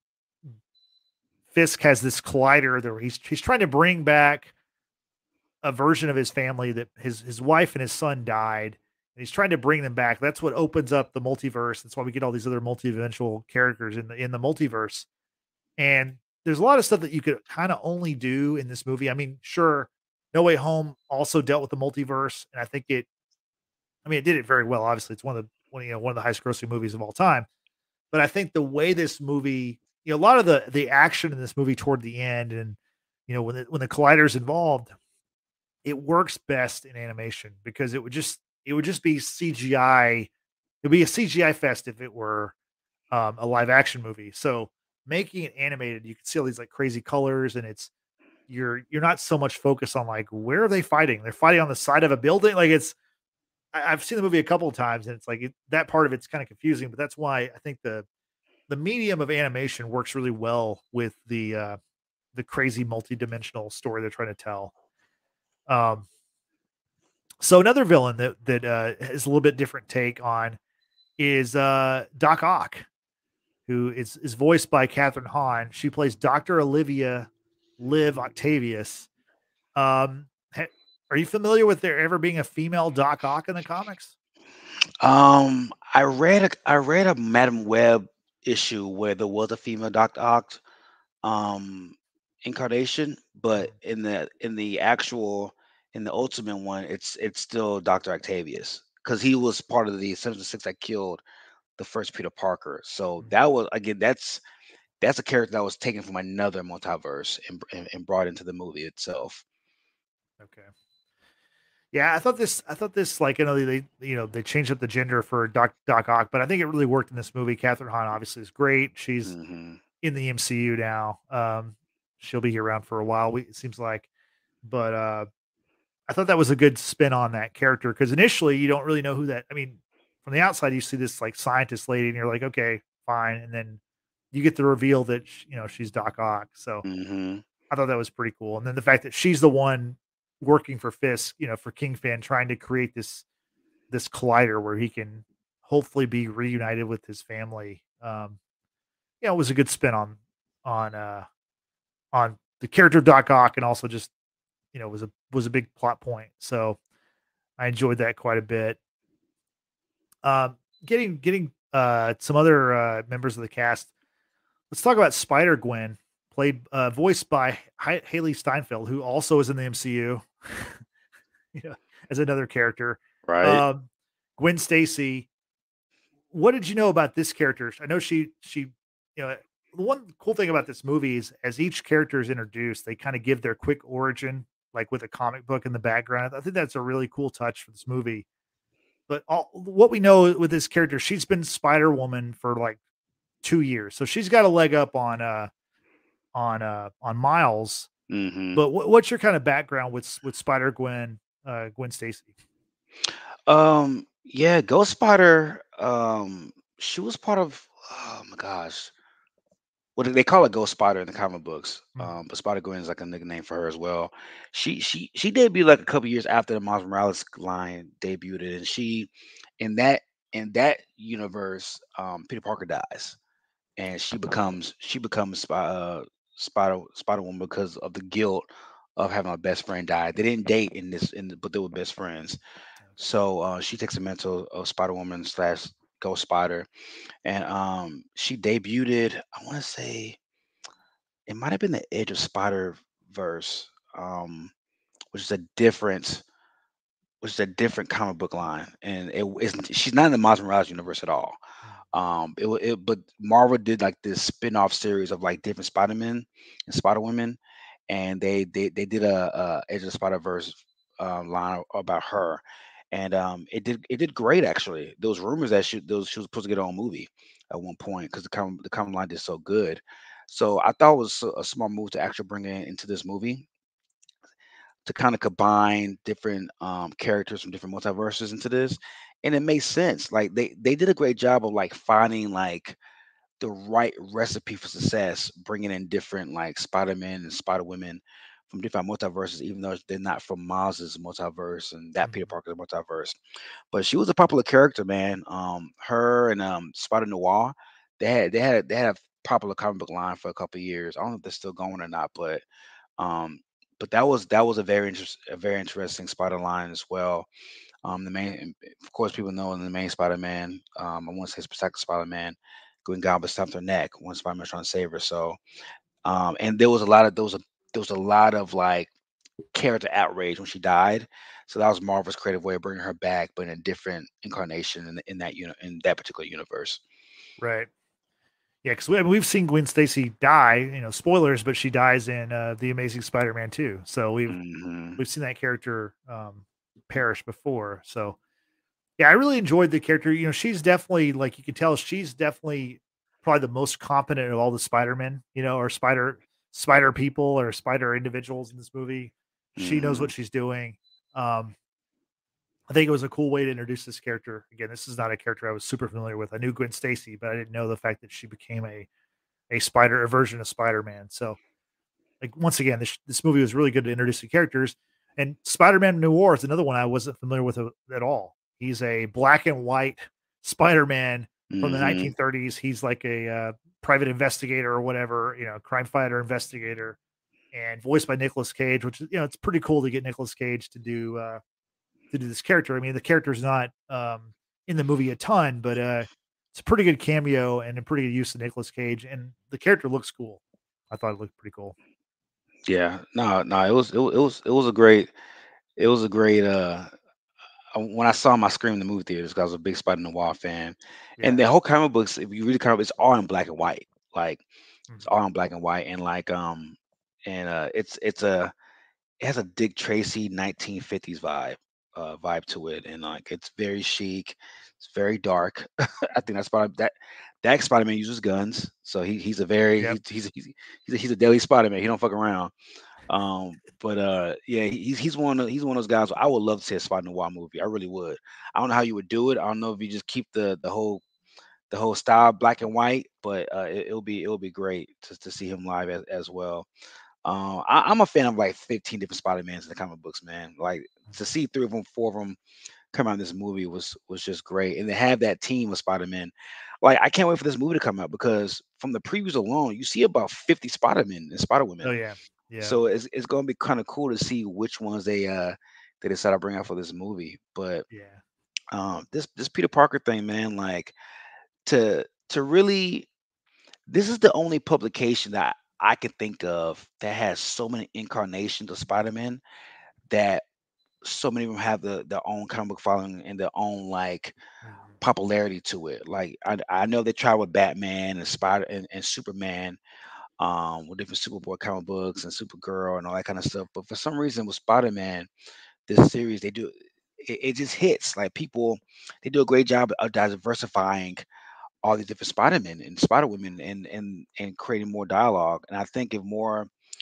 Fisk has this collider that he's he's trying to bring back a version of his family that his his wife and his son died, and he's trying to bring them back. That's what opens up the multiverse. That's why we get all these other multidimensional characters in the in the multiverse. And there's a lot of stuff that you could kind of only do in this movie. I mean, sure, No Way Home also dealt with the multiverse, and I think it. I mean, it did it very well. Obviously, it's one of the one you know one of the highest grossing movies of all time. But I think the way this movie, you know, a lot of the the action in this movie toward the end, and you know when the, when the collider's involved, it works best in animation because it would just it would just be C G I. It'd be a C G I fest if it were um, a live action movie. So making it animated, you can see all these like crazy colors, and it's you're you're not so much focused on like where are they fighting? They're fighting on the side of a building. Like it's I, I've seen the movie a couple of times, and it's like it, that part of it's kind of confusing. But that's why I think the the medium of animation works really well with the uh, the crazy multi-dimensional story they're trying to tell. Um, So another villain that that uh, is a little bit different take on is uh, Doc Ock, who is is voiced by Catherine Hahn. She plays Doctor Olivia Liv Octavius. Um, ha- are you familiar with there ever being a female Doc Ock in the comics? Um, I read a I read a Madam Web issue where there was a female Doctor Oct um incarnation, but Mm. in the in the actual in the Ultimate one, it's it's still Doctor Octavius because he was part of the Sinister Six that killed the first Peter Parker. So Mm. that was again that's that's a character that was taken from another multiverse and, and, and brought into the movie itself. Okay. Yeah, I thought this. I thought this. Like, you know, they, you know, they changed up the gender for Doc Doc Ock, but I think it really worked in this movie. Catherine Hahn obviously is great. She's Hmm. in the M C U now. Um, she'll be around for a while. We, it seems like, but uh, I thought that was a good spin on that character because initially you don't really know who that. I mean, from the outside you see this like scientist lady, and you're like, okay, fine, and then you get the reveal that sh you know she's Doc Ock. So Hmm. I thought that was pretty cool. And then the fact that she's the one working for Fisk, you know, for Kingpin, trying to create this this collider where he can hopefully be reunited with his family. Um, you know, it was a good spin on on uh on the character of Doc Ock, and also just you know was a was a big plot point. So I enjoyed that quite a bit. Um, getting getting uh some other uh members of the cast. Let's talk about Spider Gwen, played uh voiced by H- Haley Steinfeld, who also is in the M C U. You know, as another character. Right. Um, Gwen Stacy. What did you know about this character? I know she she you know the one cool thing about this movie is as each character is introduced, they kind of give their quick origin, like with a comic book in the background. I think that's a really cool touch for this movie. But all, what we know with this character, she's been Spider Woman for like two years, so she's got a leg up on uh on uh on Miles. Hmm. But what, what's your kind of background with with Spider Gwen, uh, Gwen Stacy? Um, yeah, Ghost Spider. Um, she was part of. Oh my gosh, what do they call it? Ghost Spider in the comic books. Mm. Um, but Spider Gwen is like a nickname for her as well. She she she debuted like a couple years after the Miles Morales line debuted, and she in that in that universe, um, Peter Parker dies, and she becomes she becomes Spi- uh, Spider Spider Woman because of the guilt of having a best friend die. They didn't date in this, in the, but they were best friends. So uh, she takes the mantle of Spider Woman slash Ghost Spider, and um, she debuted. I want to say it might have been the Edge of Spider Verse, um, which is a different, which is a different comic book line, and it isn't. She's not in the Miles Morales universe at all. Mm. Um, it, wa- it but Marvel did like this spin-off series of like different Spider-Men and Spider-Women, and they they they did a, a Edge of Spider Verse um, line about her, and um, it did it did great actually. Those rumors that she those she was supposed to get her own movie at one point because the com the comic line did so good. So I thought it was a a smart move to actually bring it into this movie to kind of combine different um, characters from different multiverses into this, and it makes sense. Like they they did a great job of like finding like the right recipe for success, bringing in different like Spider-Man and Spider-Women from different multiverses, even though they're not from Miles's multiverse and that Peter Mhm. Parker's multiverse. But she was a popular character, man. Um, her and um Spider Noir, they had they had they had a popular comic book line for a couple of years. I don't know if they're still going or not, but um, but that was that was a very interest, a very interesting Spider line as well. Um, the main, of course, people know in the main Spider-Man. Um, I want to say it's Protected Spider-Man. Green Goblin stopped her neck when Spider-Man's trying to save her. So, um, and there was a lot of there was a there was a lot of like character outrage when she died. So that was Marvel's creative way of bringing her back, but in a different incarnation in, in that uni- in that particular universe. Right. Yeah, because we, I mean, we've seen Gwen Stacy die. You know, spoilers, but she dies in uh, the Amazing Spider-Man two. So we've Hmm. we've seen that character um, perish before. So yeah, I really enjoyed the character. You know, she's definitely like you can tell she's definitely probably the most competent of all the Spider-Men. You know, or Spider Spider people or Spider individuals in this movie. She knows Hmm. what she's doing. Um, I think it was a cool way to introduce this character. Again, this is not a character I was super familiar with. I knew Gwen Stacy, but I didn't know the fact that she became a a spider, a version of Spider-Man. So, like once again, this this movie was really good to introduce the characters. And Spider-Man Noir is another one I wasn't familiar with a- at all. He's a black and white Spider-Man from the Hmm. nineteen thirties. He's like a uh, private investigator or whatever, you know, crime fighter investigator, and voiced by Nicolas Cage, which is you know it's pretty cool to get Nicolas Cage to do uh, to do this character. I mean, the character's not um, in the movie a ton, but uh, it's a pretty good cameo and a pretty good use of Nicolas Cage, and the character looks cool. I thought it looked pretty cool. Yeah, no, no, it was it was it was it was a great it was a great uh uh, when I saw my screen in the movie theaters, 'cause I was a big Spider Noir fan, and Yeah. the whole comic books, if you read the comic, it's all in black and white. Like it's Mhm. all in black and white, and like um, and uh, it's it's a it has a Dick Tracy nineteen fifties vibe uh vibe to it, and like it's very chic, it's very dark. I think that's Spider that that Spider Man uses guns, so he he's a very Yep. he's he's he's he's a, he's a deadly Spider Man. He don't fuck around. Um, but uh, yeah, he- he's he's one of he's one of those guys. I would love to see a Spider Noir movie. I really would. I don't know how you would do it. I don't know if you just keep the the whole the whole style black and white, but uh, it, it'll be it'll be great to to see him live as, as well. Um, I, I'm a fan of like fifteen different Spider Mans in the comic books, man. Like to Mhm. see three of them, four of them come out in this movie was was just great, and to have that team of Spider Man. Like I can't wait for this movie to come out because from the previews alone, you see about fifty Spider Men and Spider Oh Women. yeah. Yeah. So it's it's gonna be kind of cool to see which ones they uh they decide to bring out for this movie. But Yeah. um this this Peter Parker thing, man, like to to really this is the only publication that I can think of that has so many incarnations of Spider-Man that so many of them have the their own comic book following and their own like Mhm. popularity to it. Like I I know they try with Batman and Spider and, and Superman um with different Superboy comic books and Supergirl and all that kind of stuff. But for some reason with Spider-Man, this series they do it, it just hits like people they do a great job of diversifying all these different Spider-Men and Spider-Women and and and creating more dialogue. And I think if more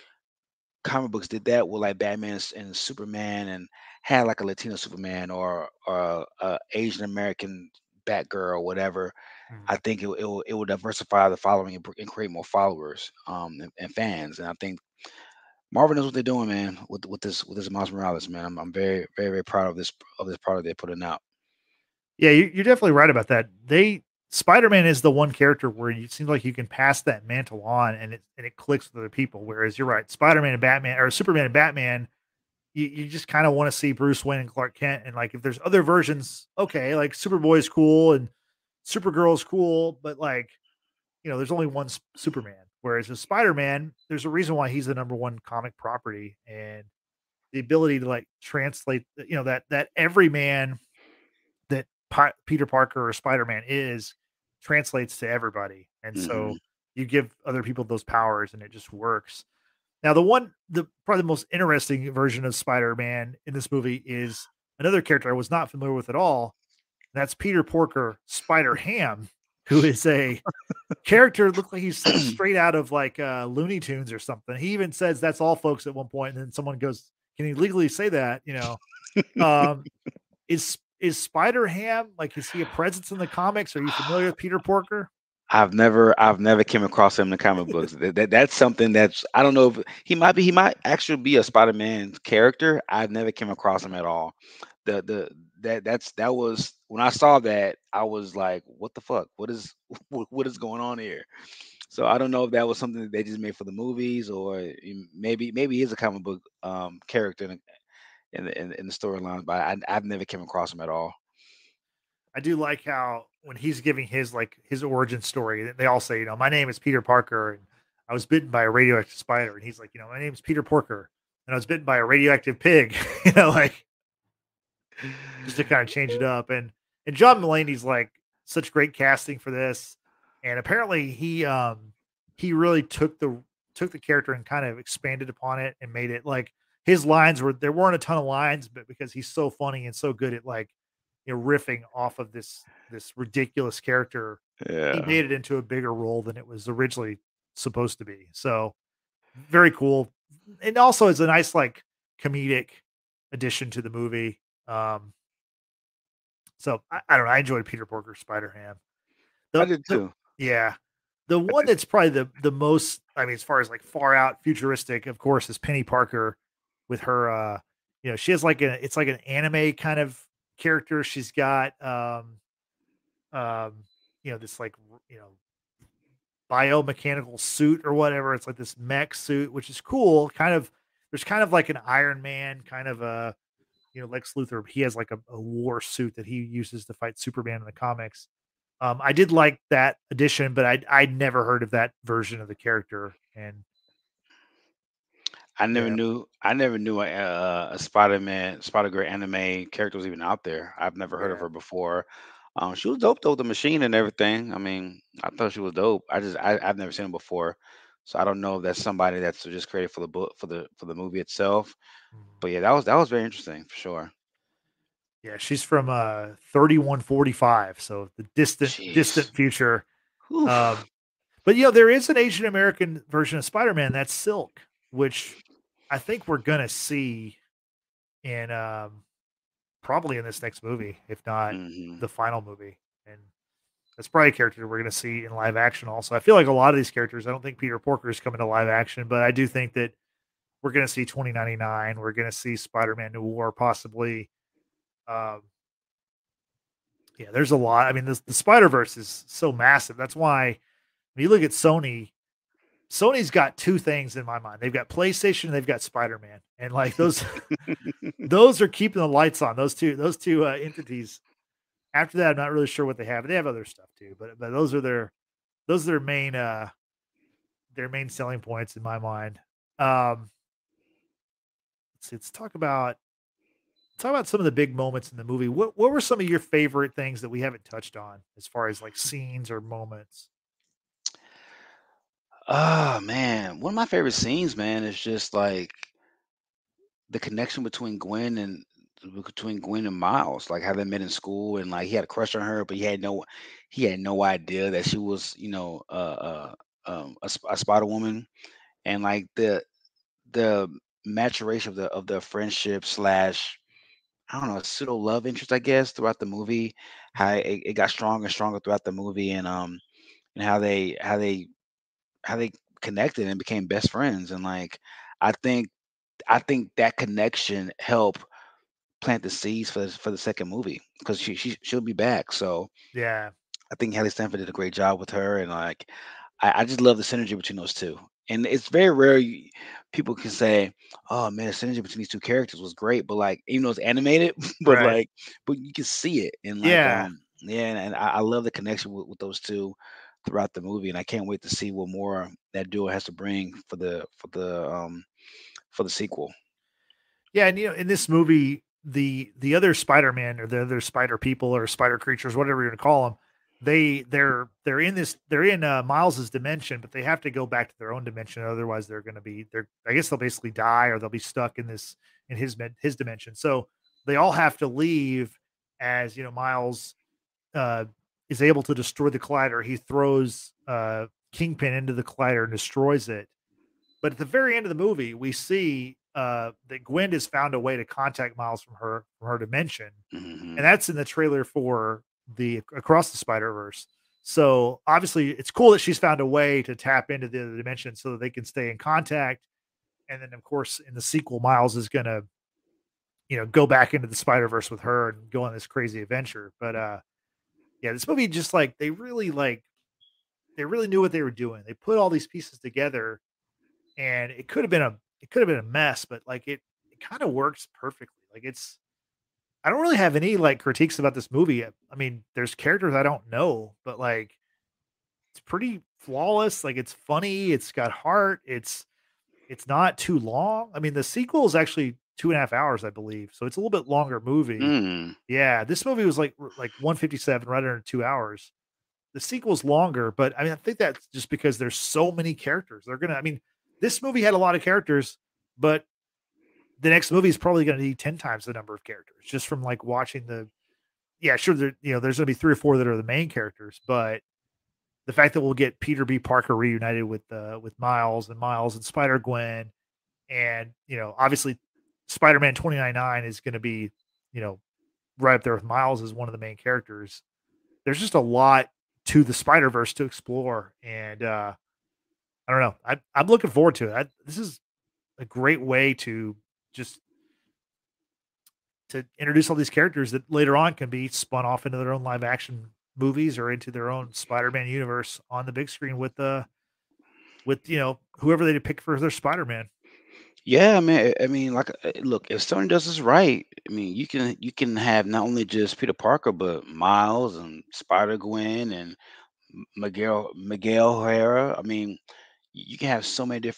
comic books did that with like Batman s- and Superman and had like a Latino Superman or or a Asian American Batgirl or whatever, I Mhm. think it, will- it will it will diversify the following and, br- and create more followers um and, and fans. And I think Marvel knows what they're doing, man, with with this with this Miles Morales, man. I'm, I'm very very very proud of this of this product they're putting out. Yeah, you you're definitely right about that. They Spider-Man is the one character where you seem like you can pass that mantle on and it and it clicks with other people. Whereas you're right, Spider-Man and Batman or Superman and Batman, you, you just kind of want to see Bruce Wayne and Clark Kent. And like if there's other versions, okay, like Superboy is cool and Supergirl is cool, but like, you know, there's only one S- Superman. Whereas with Spider-Man, there's a reason why he's the number one comic property and the ability to like translate, you know, that that everyman that Pa Peter Parker or Spider-Man is translates to everybody, and Hmm. so you give other people those powers, and it just works. Now, the one the probably the most interesting version of Spider-Man in this movie is another character I was not familiar with at all, and that's Peter Porker Spider-Ham, who is a character looked like he's like straight out of like uh, Looney Tunes or something. He even says that's all folks at one point, and then someone goes, "Can he legally say that?" You know, um, is is Spider Ham like, is he a presence in the comics? Are you familiar with Peter Porker? I've never I've never came across him in the comic books. That, that that's something that's I don't know if he might be he might actually be a Spider-Man character. I've never came across him at all. The the that that's that was when I saw that I was like, what the fuck? What is what, what is going on here? So I don't know if that was something that they just made for the movies or he- maybe maybe he's a comic book um character in the in the, in, in the storyline, but I, I've never came across him at all. I do like how when he's giving his, like, his origin story, they all say, you know, "My name is Peter Parker, and I was bitten by a radioactive spider," and he's like, you know, "My name is Peter Porker, and I was bitten by a radioactive pig," you know, like, just to kinda change it up, and and John Mulaney's, like, such great casting for this, and apparently he, um, he really took the took the character and kind of expanded upon it and made it, like his lines were there weren't a ton of lines, but because he's so funny and so good at, like, you know, riffing off of this this ridiculous character, he Yeah. made it into a bigger role than it was originally supposed to be, so, very cool, and also it's a nice, like, comedic addition to the movie, um so I, I don't know. I enjoyed Peter Porker Spider Ham. I The did the too. yeah. The I one did. that's probably the the most, I mean, as far as like far out futuristic, of course, is Penny Parker with her uh you know, she has like a it's like an anime kind of character. She's got um um you know, this like r- you know, biomechanical suit or whatever. It's like this mech suit, which is cool. Kind of there's kind of like an Iron Man kind of a, you know, Lex Luthor, he has like a, a war suit that he uses to fight Superman in the comics. Um, I did like that addition, but I'd I'd never heard of that version of the character. And I never Yeah, knew I never knew a, a, a Spider-Man, Spider-Girl anime character was even out there. I've never heard of yeah. her before. Um, she was dope though, the machine and everything. I mean, I thought she was dope. I just I, I've never seen her before, so I don't know if that's somebody that's just created for the book for the for the movie itself. Mhm. But yeah, that was that was very interesting for sure. Yeah, she's from uh thirty-one forty-five, so the distant Jeez. distant future. Whew. Um, but you know, there is an Asian American version of Spider-Man that's Silk, which I think we're gonna see in um probably in this next movie, if not Hmm. the final movie. And that's probably a character we're gonna see in live action also. I feel like a lot of these characters, I don't think Peter Porker is coming to live action, but I do think that we're gonna see twenty ninety-nine, we're gonna see Spider-Man Noir possibly. Um Yeah, there's a lot. I mean, this the Spider-Verse is so massive. That's why when you look at Sony, Sony's got two things in my mind. They've got PlayStation, they've got Spider-Man. And like those those are keeping the lights on. Those two those two uh, entities. After that, I'm not really sure what they have. They have other stuff too, but but those are their those are their main uh their main selling points in my mind. Um let's see, let's talk about talk about some of the big moments in the movie. What what were some of your favorite things that we haven't touched on as far as like scenes or moments? Oh man, one of my favorite scenes, man, is just like the connection between Gwen and between Gwen and Miles, like how they met in school, and like he had a crush on her, but he had no he had no idea that she was, you know, uh, uh um, a, sp- a Spider Woman, and like the the maturation of the of the friendship slash I don't know pseudo love interest, I guess, throughout the movie, how it, it got stronger and stronger throughout the movie, and um and how they how they how they connected and became best friends, and like I think I think that connection helped plant the seeds for the, for the second movie because she, she she'll be back. So Yeah. I think Haley Stanford did a great job with her, and like I, I just love the synergy between those two. And it's very rare you, people can say, "Oh man, the synergy between these two characters was great," but like even though it's animated, but Right. like but you can see it, and like Yeah. um yeah, and, and I, I love the connection with, with those two throughout the movie, and I can't wait to see what more that duo has to bring for the for the um for the sequel. Yeah, and, you know, in this movie, the the other Spider-Man or the other spider people or spider creatures, whatever you're gonna call them, they they're they're in this they're in, uh, Miles's dimension, but they have to go back to their own dimension, otherwise they're gonna be they're I guess they'll basically die or they'll be stuck in this in his med his dimension. So, they all have to leave as, you know, Miles, uh, is able to destroy the collider. He throws, uh, Kingpin into the collider and destroys it. But at the very end of the movie, we see uh, that Gwen has found a way to contact Miles from her from her dimension, Hmm. and that's in the trailer for the Across the Spider Verse. So obviously, it's cool that she's found a way to tap into the other dimension so that they can stay in contact. And then, of course, in the sequel, Miles is gonna you know go back into the Spider Verse with her and go on this crazy adventure. But uh, yeah, this movie just like they really like they really knew what they were doing. They put all these pieces together and it could have been a it could have been a mess, but like it it kind of works perfectly. Like it's I don't really have any like critiques about this movie. I I mean, there's characters I don't know, but like it's pretty flawless. Like it's funny, it's got heart, it's it's not too long. I mean, the sequel is actually two and a half hours, I believe. So it's a little bit longer movie. Mm. Yeah, this movie was like r- like one fifty-seven, right under two hours. The sequel's longer, but I mean, I think that's just because there's so many characters. They're gonna I mean, this movie had a lot of characters, but the next movie is probably gonna need ten times the number of characters just from, like, watching the yeah, sure, there you know, there's gonna be three or four that are the main characters, but the fact that we'll get Peter B. Parker reunited with, uh, with Miles and Miles and Spider-Gwen and, you know, obviously, Spider-Man twenty ninety-nine is gonna be, you know, right up there with Miles as one of the main characters. There's just a lot to the Spider-Verse to explore, and, uh, I don't know. I I'm looking forward to it. I this is a great way to just to introduce all these characters that later on can be spun off into their own live action movies or into their own Spider-Man universe on the big screen with the with you know whoever they pick for their Spider-Man. Yeah, I mean, I I mean, like, uh, look, if Sony does this right, I mean, you can you can have not only just Peter Parker, but Miles and Spider Gwen and M- Miguel Miguel O'Hara. I mean, y- you can have so many different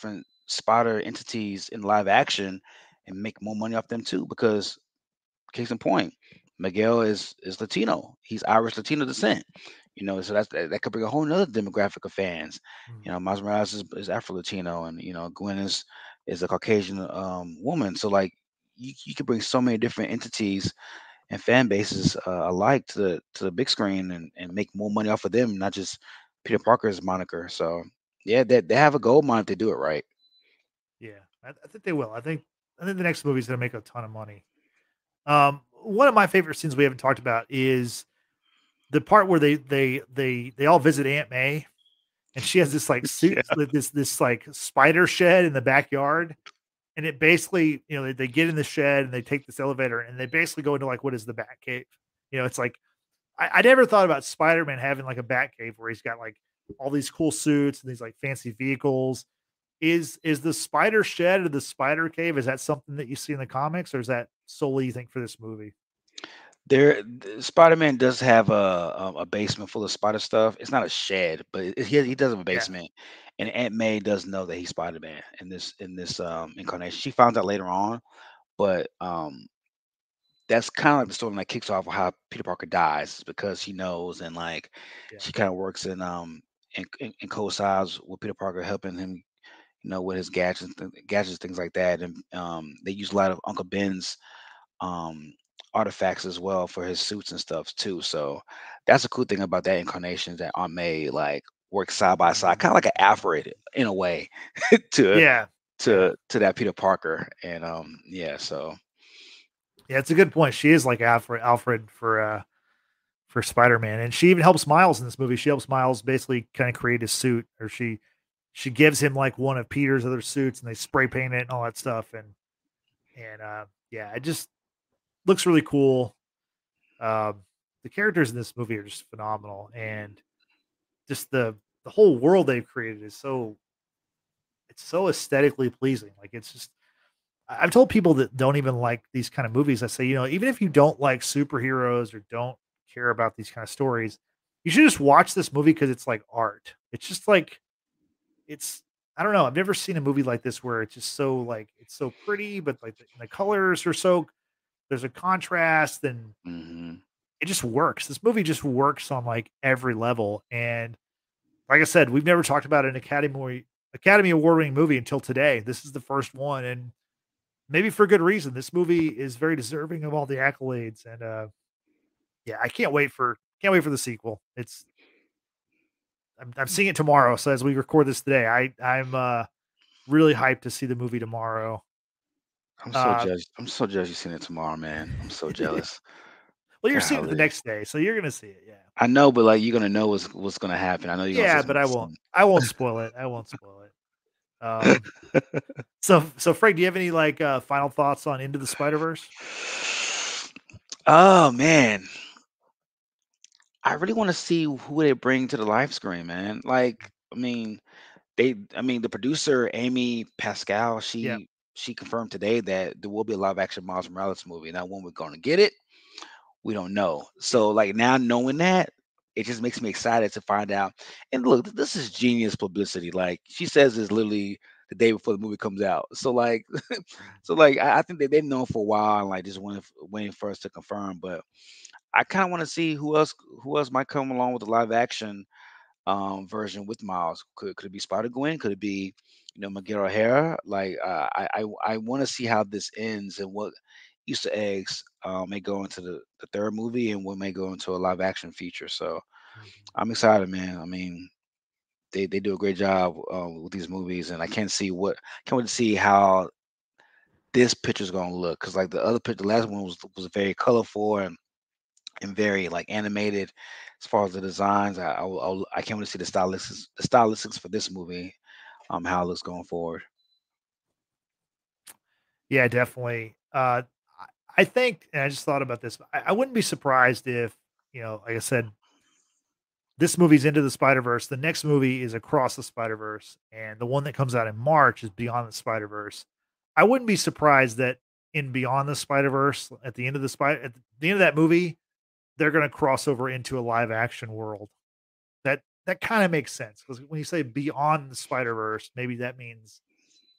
Spider entities in live action and make more money off them too. Because case in point, Miguel is is Latino. He's Irish Latino descent. You know, so that's that, that could bring a whole nother demographic of fans. You know, Mhm. Miles Morales is, is Afro Latino, and you know, Gwen is is a Caucasian um, woman. So like, you, you could bring so many different entities and fan bases uh, alike to the to the big screen and, and make more money off of them, not just Peter Parker's moniker. So yeah, they they have a gold mine if they do it right. Yeah, I, I think they will. I think I think the next movie is going to make a ton of money. Um, one of my favorite scenes we haven't talked about is the part where they they they they all visit Aunt May, and she has this like suit, Yeah. this this like spider shed in the backyard, and it basically, you know, they, they get in the shed and they take this elevator and they basically go into like what is the Bat Cave. You know, it's like I, I never thought about Spider Man having like a Bat Cave where he's got like all these cool suits and these like fancy vehicles. Is is the spider shed or the spider cave, is that something that you see in the comics, or is that solely you think for this movie? There, th- Spider-Man does have a um, a basement full of spider stuff. It's not a shed, but it, he he does have a Yeah. basement, and Aunt May does know that he's Spider-Man in this in this um incarnation. She found out later on, but um that's kind of like the story that kicks off of how Peter Parker dies, is because he knows, and like Yeah. she kind of works in um and and, and coincides with Peter Parker helping him, you know, with his gadgets, th- gadgets, things like that, and um they use a lot of Uncle Ben's um artifacts as well for his suits and stuff too. So that's a cool thing about that incarnation, that Aunt May like works side by side, kind of like an Alfred in a way to Yeah. Yeah. to to that Peter Parker. And um yeah, so Yeah, it's a good point. She is like Alfred Alfred for uh for Spider-Man, and she even helps Miles in this movie. She helps Miles basically kind of create his suit, or she she gives him like one of Peter's other suits, and they spray paint it and all that stuff. And and uh, yeah, it just looks really cool. Um, the characters in this movie are just phenomenal, and just the the whole world they've created is so it's so aesthetically pleasing. Like it's just I- I've told people that don't even like these kind of movies. I say, you know, even if you don't like superheroes or don't care about these kind of stories, you should just watch this movie because it's like art. It's just like it's I don't know. I've never seen a movie like this where it's just so like it's so pretty, but like the, the colors are so there's a contrast and hmm it just works. This movie just works on like every level. And like I said, we've never talked about an Academy Academy Award winning movie until today. This is the first one, and maybe for good reason. This movie is very deserving of all the accolades, and uh, yeah, I can't wait for can't wait for the sequel. It's I'm, I'm seeing it tomorrow, so as we record this today, I I'm uh, really hyped to see the movie tomorrow. I'm so Uh, jealous. I'm so jealous you're seeing it tomorrow, man. I'm so jealous. well, you're seeing it the Golly. next day, so you're gonna see it. Yeah, I know, but like you're gonna know what's what's gonna happen. I know you're gonna say yeah, but something I won't. soon. I won't spoil it. I won't spoil it. Um, so so Frank, do you have any like uh, final thoughts on Into the Spider Verse? Oh man, I really want to see who they bring to the live screen, man. Like, I mean, they, I mean, the producer Amy Pascal, Yeah. she she confirmed today that there will be a live action Miles Morales movie. Now, when we're going to get it, we don't know. Yeah. So, like now knowing that, it just makes me excited to find out. And look, th- this is genius publicity. Like she says, it's literally the day before the movie comes out. So, like, so like I, I think that they've known for a while, and like just waiting, waiting for us to confirm. But I kind of want to see who else who else might come along with the live action um version with Miles. Could could it be Spider Gwen? Could it be, you know, Miguel O'Hara? Like uh, I I I want to see how this ends and what Easter eggs uh, may go into the, the third movie and what may go into a live action feature. So Mhm. I'm excited, man. I mean, they, they do a great job uh, with these movies, and I can't see what can't wait to see how this picture's gonna look. Cause like the other picture, the last one was was very colorful and and very like animated as far as the designs. I I, will- I can't wait to see the stylistics the stylistics for this movie, um, how it looks going forward. Yeah, definitely. Uh, I I think, and I just thought about this. I, I wouldn't be surprised if, you know, like I said, this movie's Into the Spider Verse. The next movie is Across the Spider Verse, and the one that comes out in March is Beyond the Spider Verse. I wouldn't be surprised that in Beyond the Spider Verse, at the end of the spider, at the end of that movie, they're going to cross over into a live action world. That that kind of makes sense because when you say Beyond the Spider Verse, maybe that means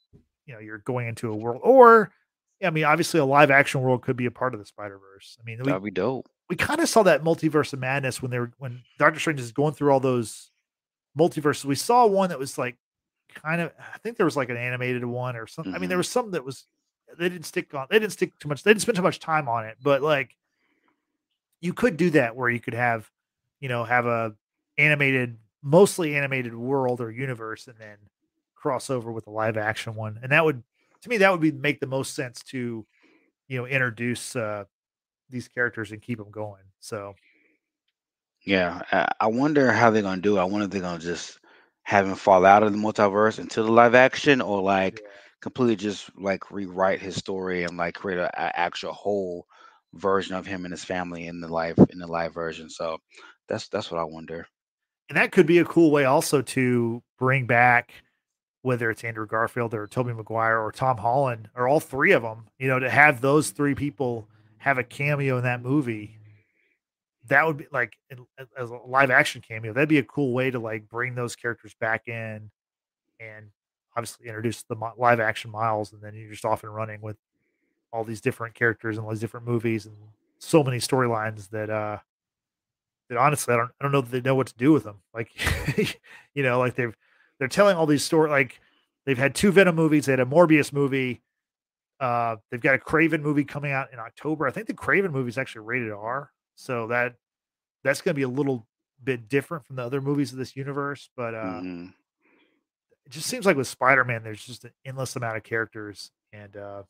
you know, you're going into a world, or I mean, obviously, a live action world could be a part of the Spider Verse. I mean, we That'd be dope. we kind of saw that multiverse of madness when they were when Doctor Strange is going through all those multiverses. We saw one that was like kind of, I think there was like an animated one or something. I mean, there Hmm. was some that was they didn't stick on, they didn't stick too much, they didn't spend too much time on it, but like you could do that where you could have, you know, have a animated, mostly animated world or universe, and then cross over with a live action one, and that would, to me, that would be make the most sense to, you know, introduce uh, these characters and keep them going. So Yeah, I, I wonder how they're gonna do it. I wonder if they're gonna just have him fall out of the multiverse into the live action, or like yeah. completely just like rewrite his story and like create a, a actual whole version of him and his family in the live in the live version. So that's that's what I wonder. And that could be a cool way also to bring back, whether it's Andrew Garfield or Tobey Maguire or Tom Holland or all three of them, you know, to have those three people have a cameo in that movie. That would be like in, as a live action cameo. That'd be a cool way to like bring those characters back in and obviously introduce the mi- live action Miles, and then you're just off and running with all these different characters and all these different movies and so many storylines that uh that honestly I don't I don't know that they know what to do with them. Like you know, like they've they're telling all these story, like they've had two Venom movies, they had a Morbius movie, uh they've got a Craven movie coming out in October. I think the Craven movie is actually rated R. So that that's going to be a little bit different from the other movies of this universe, but uh Hmm. it just seems like with Spider-Man there's just an endless amount of characters, and uh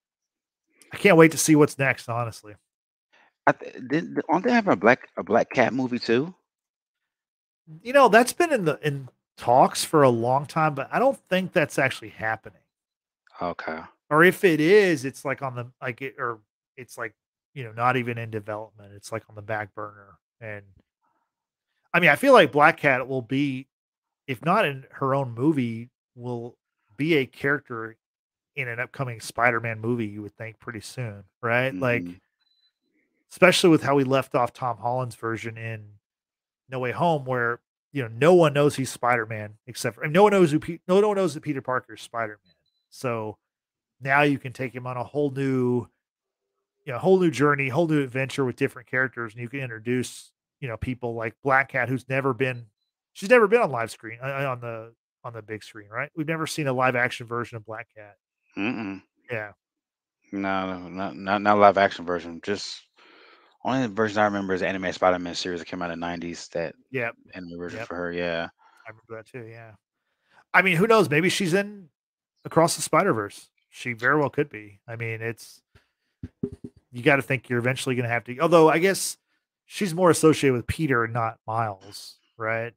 I can't wait to see what's next, honestly. I th- did, aren't they having a black a Black Cat movie too? You know, that's been in the in talks for a long time, but I don't think that's actually happening. Okay. Or if it is, it's like on the like it or it's like, you know, not even in development. It's like on the back burner. And I mean, I feel like Black Cat will be, if not in her own movie, will be a character in an upcoming Spider-Man movie, you would think pretty soon, right? Hmm. Like, especially with how we left off Tom Holland's version in No Way Home, where you know no one knows he's Spider Man except for, and no one knows who Pe- no, no one knows that Peter Parker is Spider Man. So now you can take him on a whole new, you know, whole new journey, whole new adventure with different characters, and you can introduce, you know, people like Black Cat, who's never been, she's never been on live screen, uh, on the on the big screen, right? We've never seen a live action version of Black Cat. Mm-mm. Yeah, No, no, not not not live action version. Just only the version I remember is the animated Spider-Man series that came out in the nineties. That yep, anime version yep. for her. Yeah. I remember that too. Yeah, I mean, who knows? Maybe she's in Across the Spider Verse. She very well could be. I mean, it's, you got to think you're eventually going to have to. Although I guess she's more associated with Peter and not Miles, right?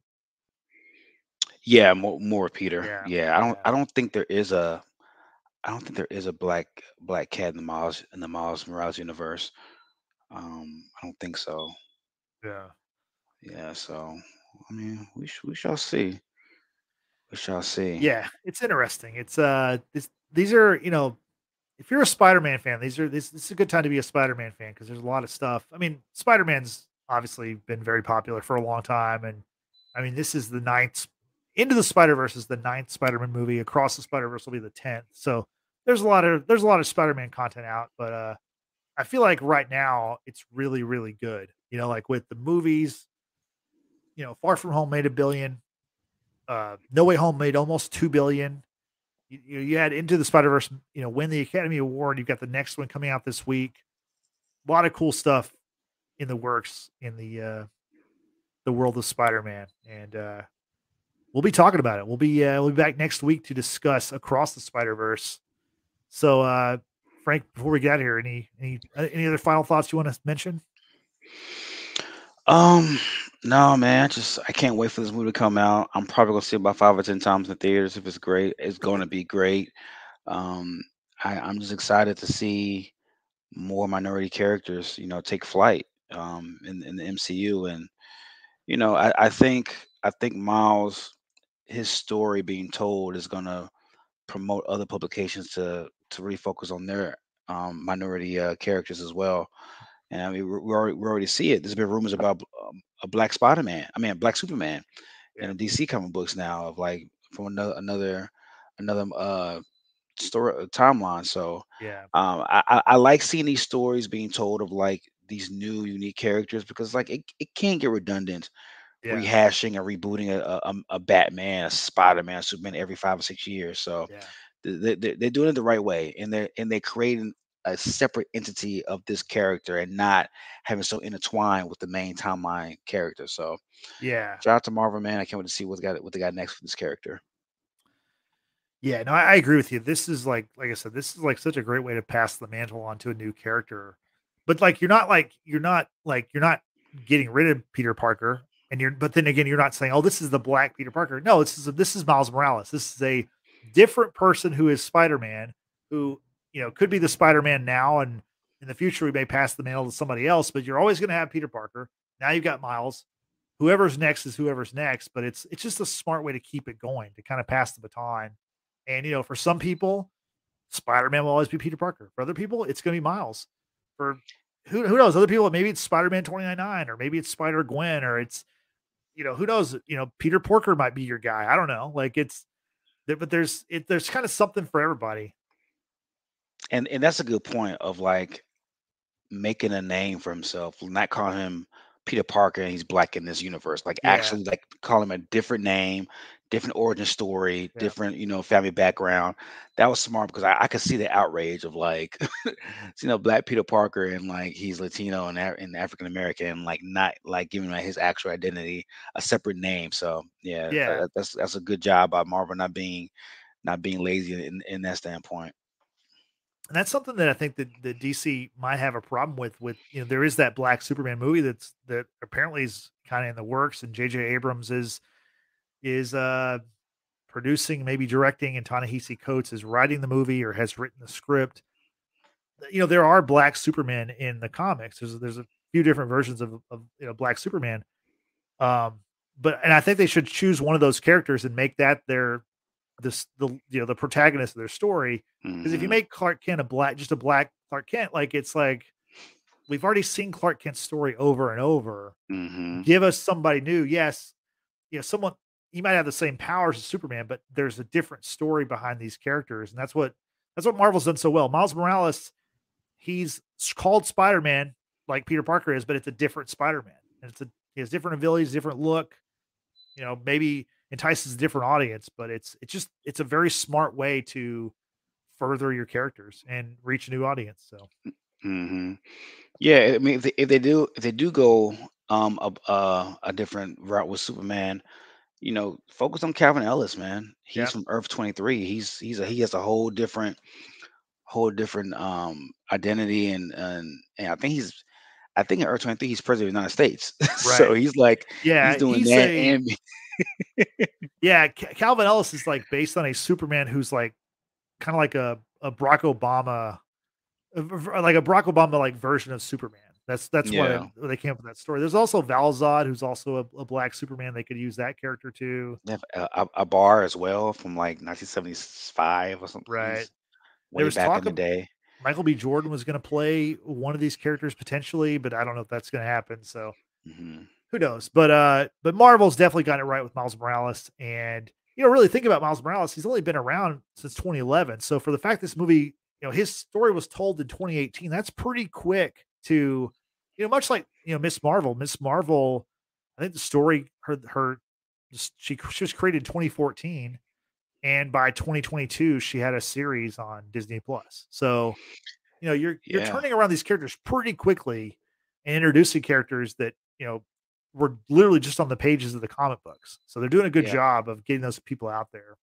Yeah, more more Peter. Yeah, Yeah, I don't yeah. I don't think there is a I don't think there is a black black cat in the Miles in the Miles Morales universe. Um, I don't think so. Yeah. Yeah, so I mean, we sh- we shall see. We shall see. Yeah, it's interesting. It's uh this these are, you know, if you're a Spider-Man fan, these are this this is a good time to be a Spider-Man fan because there's a lot of stuff. I mean, Spider-Man's obviously been very popular for a long time, and I mean, this is the ninth. Into the Spider-Verse is the ninth Spider-Man movie. Across the Spider-Verse will be the tenth. So there's a lot of there's a lot of Spider-Man content out, but uh I feel like right now it's really, really good. You know, like with the movies, you know, Far From Home made a billion. Uh, No Way Home made almost two billion. You, you you had Into the Spider Verse, you know, win the Academy Award. You've got the next one coming out this week. A lot of cool stuff in the works in the uh, the world of Spider Man, and uh, we'll be talking about it. We'll be uh, we'll be back next week to discuss Across the Spider Verse. So, uh, Frank, before we get out of here, any any uh, any other final thoughts you want to mention? Um, no, man, I just I can't wait for this movie to come out. I'm probably gonna see it about five or ten times in the theaters. If it's great, it's gonna be great. Um, I, I'm just excited to see more minority characters, you know, take flight um in, in the M C U. And you know, I, I think I think Miles, his story being told is gonna promote other publications to to refocus on their um, minority uh, characters as well. And I mean, we we already, we already see it. There's been rumors about um, a Black Spider-Man. I mean, a Black Superman in Yeah, the D C comic books now, of like from another another another uh story uh, timeline. So Yeah. um, I, I I like seeing these stories being told of like these new unique characters because like it, it can get redundant Yeah. rehashing and rebooting a, a, um, a Batman, a Spider-Man, Superman every five or six years. So Yeah. they, they, they're doing it the right way, and they're and they're creating a separate entity of this character and not having so intertwined with the main timeline character. So Yeah. shout out to Marvel, man. I can't wait to see what's got what they got next for this character. Yeah, no, I, I agree with you. This is like, like I said, this is like such a great way to pass the mantle on to a new character. But like, you're not like, you're not like, you're not getting rid of Peter Parker, and you're, but then again, you're not saying, oh, this is the Black Peter Parker. No, this is a, this is Miles Morales. This is a different person who is Spider Man, who you know could be the Spider Man now, and in the future we may pass the mantle to somebody else. But you're always going to have Peter Parker. Now you've got Miles. Whoever's next is whoever's next. But it's it's just a smart way to keep it going, to kind of pass the baton. And, you know, for some people, Spider-Man will always be Peter Parker. For other people, it's going to be Miles. For who, who knows? Other people, maybe it's Spider-Man twenty ninety-nine, or maybe it's Spider-Gwen, or it's, you know, who knows? You know, Peter Porker might be your guy. I don't know. Like it's, but there's, it, there's kind of something for everybody. And and that's a good point of like making a name for himself, not calling him Peter Parker and he's black in this universe. Like Yeah. actually like call him a different name, different origin story, Yeah. different, you know, family background. That was smart because I, I could see the outrage of like you know, black Peter Parker and like he's Latino and, Af- and African American and like not like giving him like, his actual identity a separate name. So yeah, uh, Yeah. that- that's that's a good job by Marvel not being not being lazy in, in that standpoint. And that's something that I think that, that D C might have a problem with. With you know, there is that Black Superman movie that's that apparently is kind of in the works, and J J Abrams is is uh producing, maybe directing, and Ta-Nehisi Coates is writing the movie or has written the script. You know, there are Black Supermen in the comics. There's there's a few different versions of, of you know Black Superman. Um, but and I think they should choose one of those characters and make that their this the you know the protagonist of their story. Because if you Hmm. make Clark Kent a black, just a black Clark Kent, like it's like we've already seen Clark Kent's story over and over. Hmm. Give us somebody new. Yes, you know, someone he might have the same powers as Superman, but there's a different story behind these characters, and that's what that's what Marvel's done so well. Miles Morales, he's s- called Spider-Man like Peter Parker is, but it's a different Spider-Man, and it's a he has different abilities, different look. You know, maybe entices a different audience, but it's it's just it's a very smart way to further your characters and reach a new audience. So Hmm. Yeah, I mean, if they, if they do if they do go um a uh, a different route with Superman, you know, focus on Calvin Ellis, man. He's yeah, from Earth twenty-three. He's he's a he has a whole different whole different um identity and and and I think he's I think in Earth twenty-three he's president of the United States. So right. he's like he's Yeah, doing he's that a and yeah. Ca- Calvin Ellis is like based on a Superman who's like kind of like a a Barack Obama, a v- v- like a Barack Obama like version of Superman. That's that's what it, yeah, they came up with that story. There's also Valzad, who's also a, a black Superman. They could use that character too. they have a, a, a bar as well from like nineteen seventy-five or something. Right. He's There way was back in talk the of day. Michael B. Jordan was going to play one of these characters potentially, but I don't know if that's going to happen. So Hmm. who knows? But uh, but Marvel's definitely gotten it right with Miles Morales, and you know, really think about Miles Morales. He's only been around since twenty eleven. So for the fact this movie, you know, his story was told in twenty eighteen, that's pretty quick to, you know, much like you know Miss Marvel. Miss Marvel, I think the story her her she she was created in twenty fourteen, and by twenty twenty-two she had a series on Disney Plus. So you know, you're you're Yeah. turning around these characters pretty quickly and introducing characters that, you know, were literally just on the pages of the comic books. So they're doing a good Yeah. job of getting those people out there.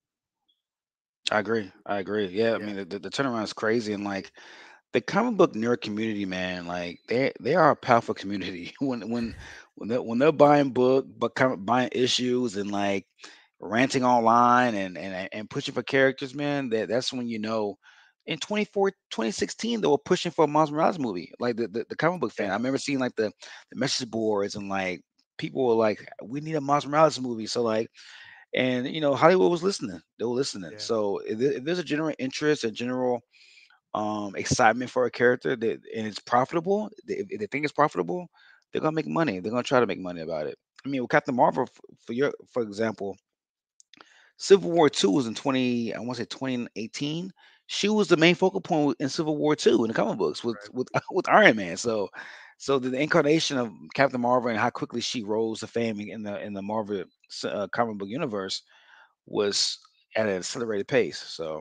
I agree. I agree. Yeah, I Yeah. mean the, the, the turnaround is crazy and like the comic book nerd community, man, like they they are a powerful community. When when when they when they're buying book, but kind of buying issues and like ranting online and and and pushing for characters, man, that that's when you know. In twenty four twenty sixteen, they were pushing for a Miles Morales movie. Like the, the, the comic book fan, I Yeah. remember seeing like the, the message boards and like people were like, "We need a Miles Morales movie." So like, and you know, Hollywood was listening. They were listening. Yeah. So if, there- if there's a general interest, a general um excitement for a character that and it's profitable, they- if they think it's profitable, they're gonna make money. They're gonna try to make money about it. I mean, with Captain Marvel, f- for your for example, Civil War two was in twenty, I want to say twenty eighteen. She was the main focal point in Civil War two in the comic books with Right. with with Iron Man. So, so the, the incarnation of Captain Marvel and how quickly she rose to fame in the in the Marvel uh, comic book universe was at an accelerated pace. So,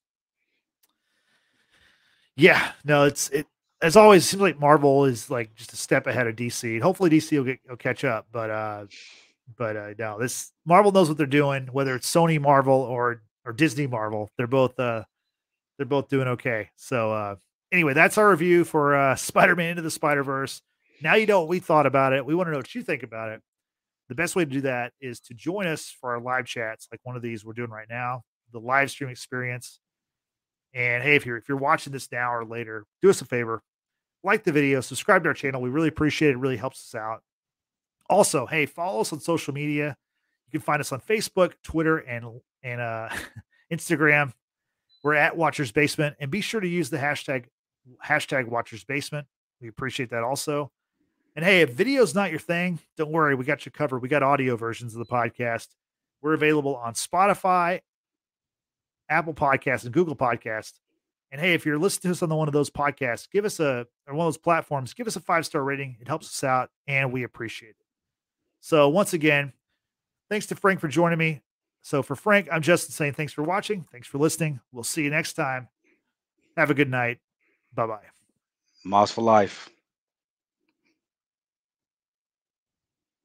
yeah, no, it's it as always. It seems like Marvel is like just a step ahead of D C. Hopefully, D C will get will catch up. But uh, but uh, no, this Marvel knows what they're doing. Whether it's Sony Marvel or or Disney Marvel, they're both uh they're both doing okay. So uh, anyway, that's our review for uh, Spider-Man Into the Spider-Verse. Now you know what we thought about it. We want to know what you think about it. The best way to do that is to join us for our live chats, like one of these we're doing right now, the live stream experience. And hey, if you're if you're watching this now or later, do us a favor, like the video, subscribe to our channel. We really appreciate it. It really helps us out. Also, hey, follow us on social media. You can find us on Facebook, Twitter, and and uh, Instagram. We're at Watchers Basement, and be sure to use the hashtag hashtag Watchers Basement. We appreciate that also. And hey, if video's not your thing, don't worry, we got you covered. We got audio versions of the podcast. We're available on Spotify, Apple Podcasts, and Google Podcasts. And hey, if you're listening to us on the, one of those podcasts, give us a or one of those platforms, give us a five star rating. It helps us out, and we appreciate it. So once again, thanks to Frank for joining me. So for Frank, I'm Justin saying thanks for watching. Thanks for listening. We'll see you next time. Have a good night. Bye-bye. Mouse for life.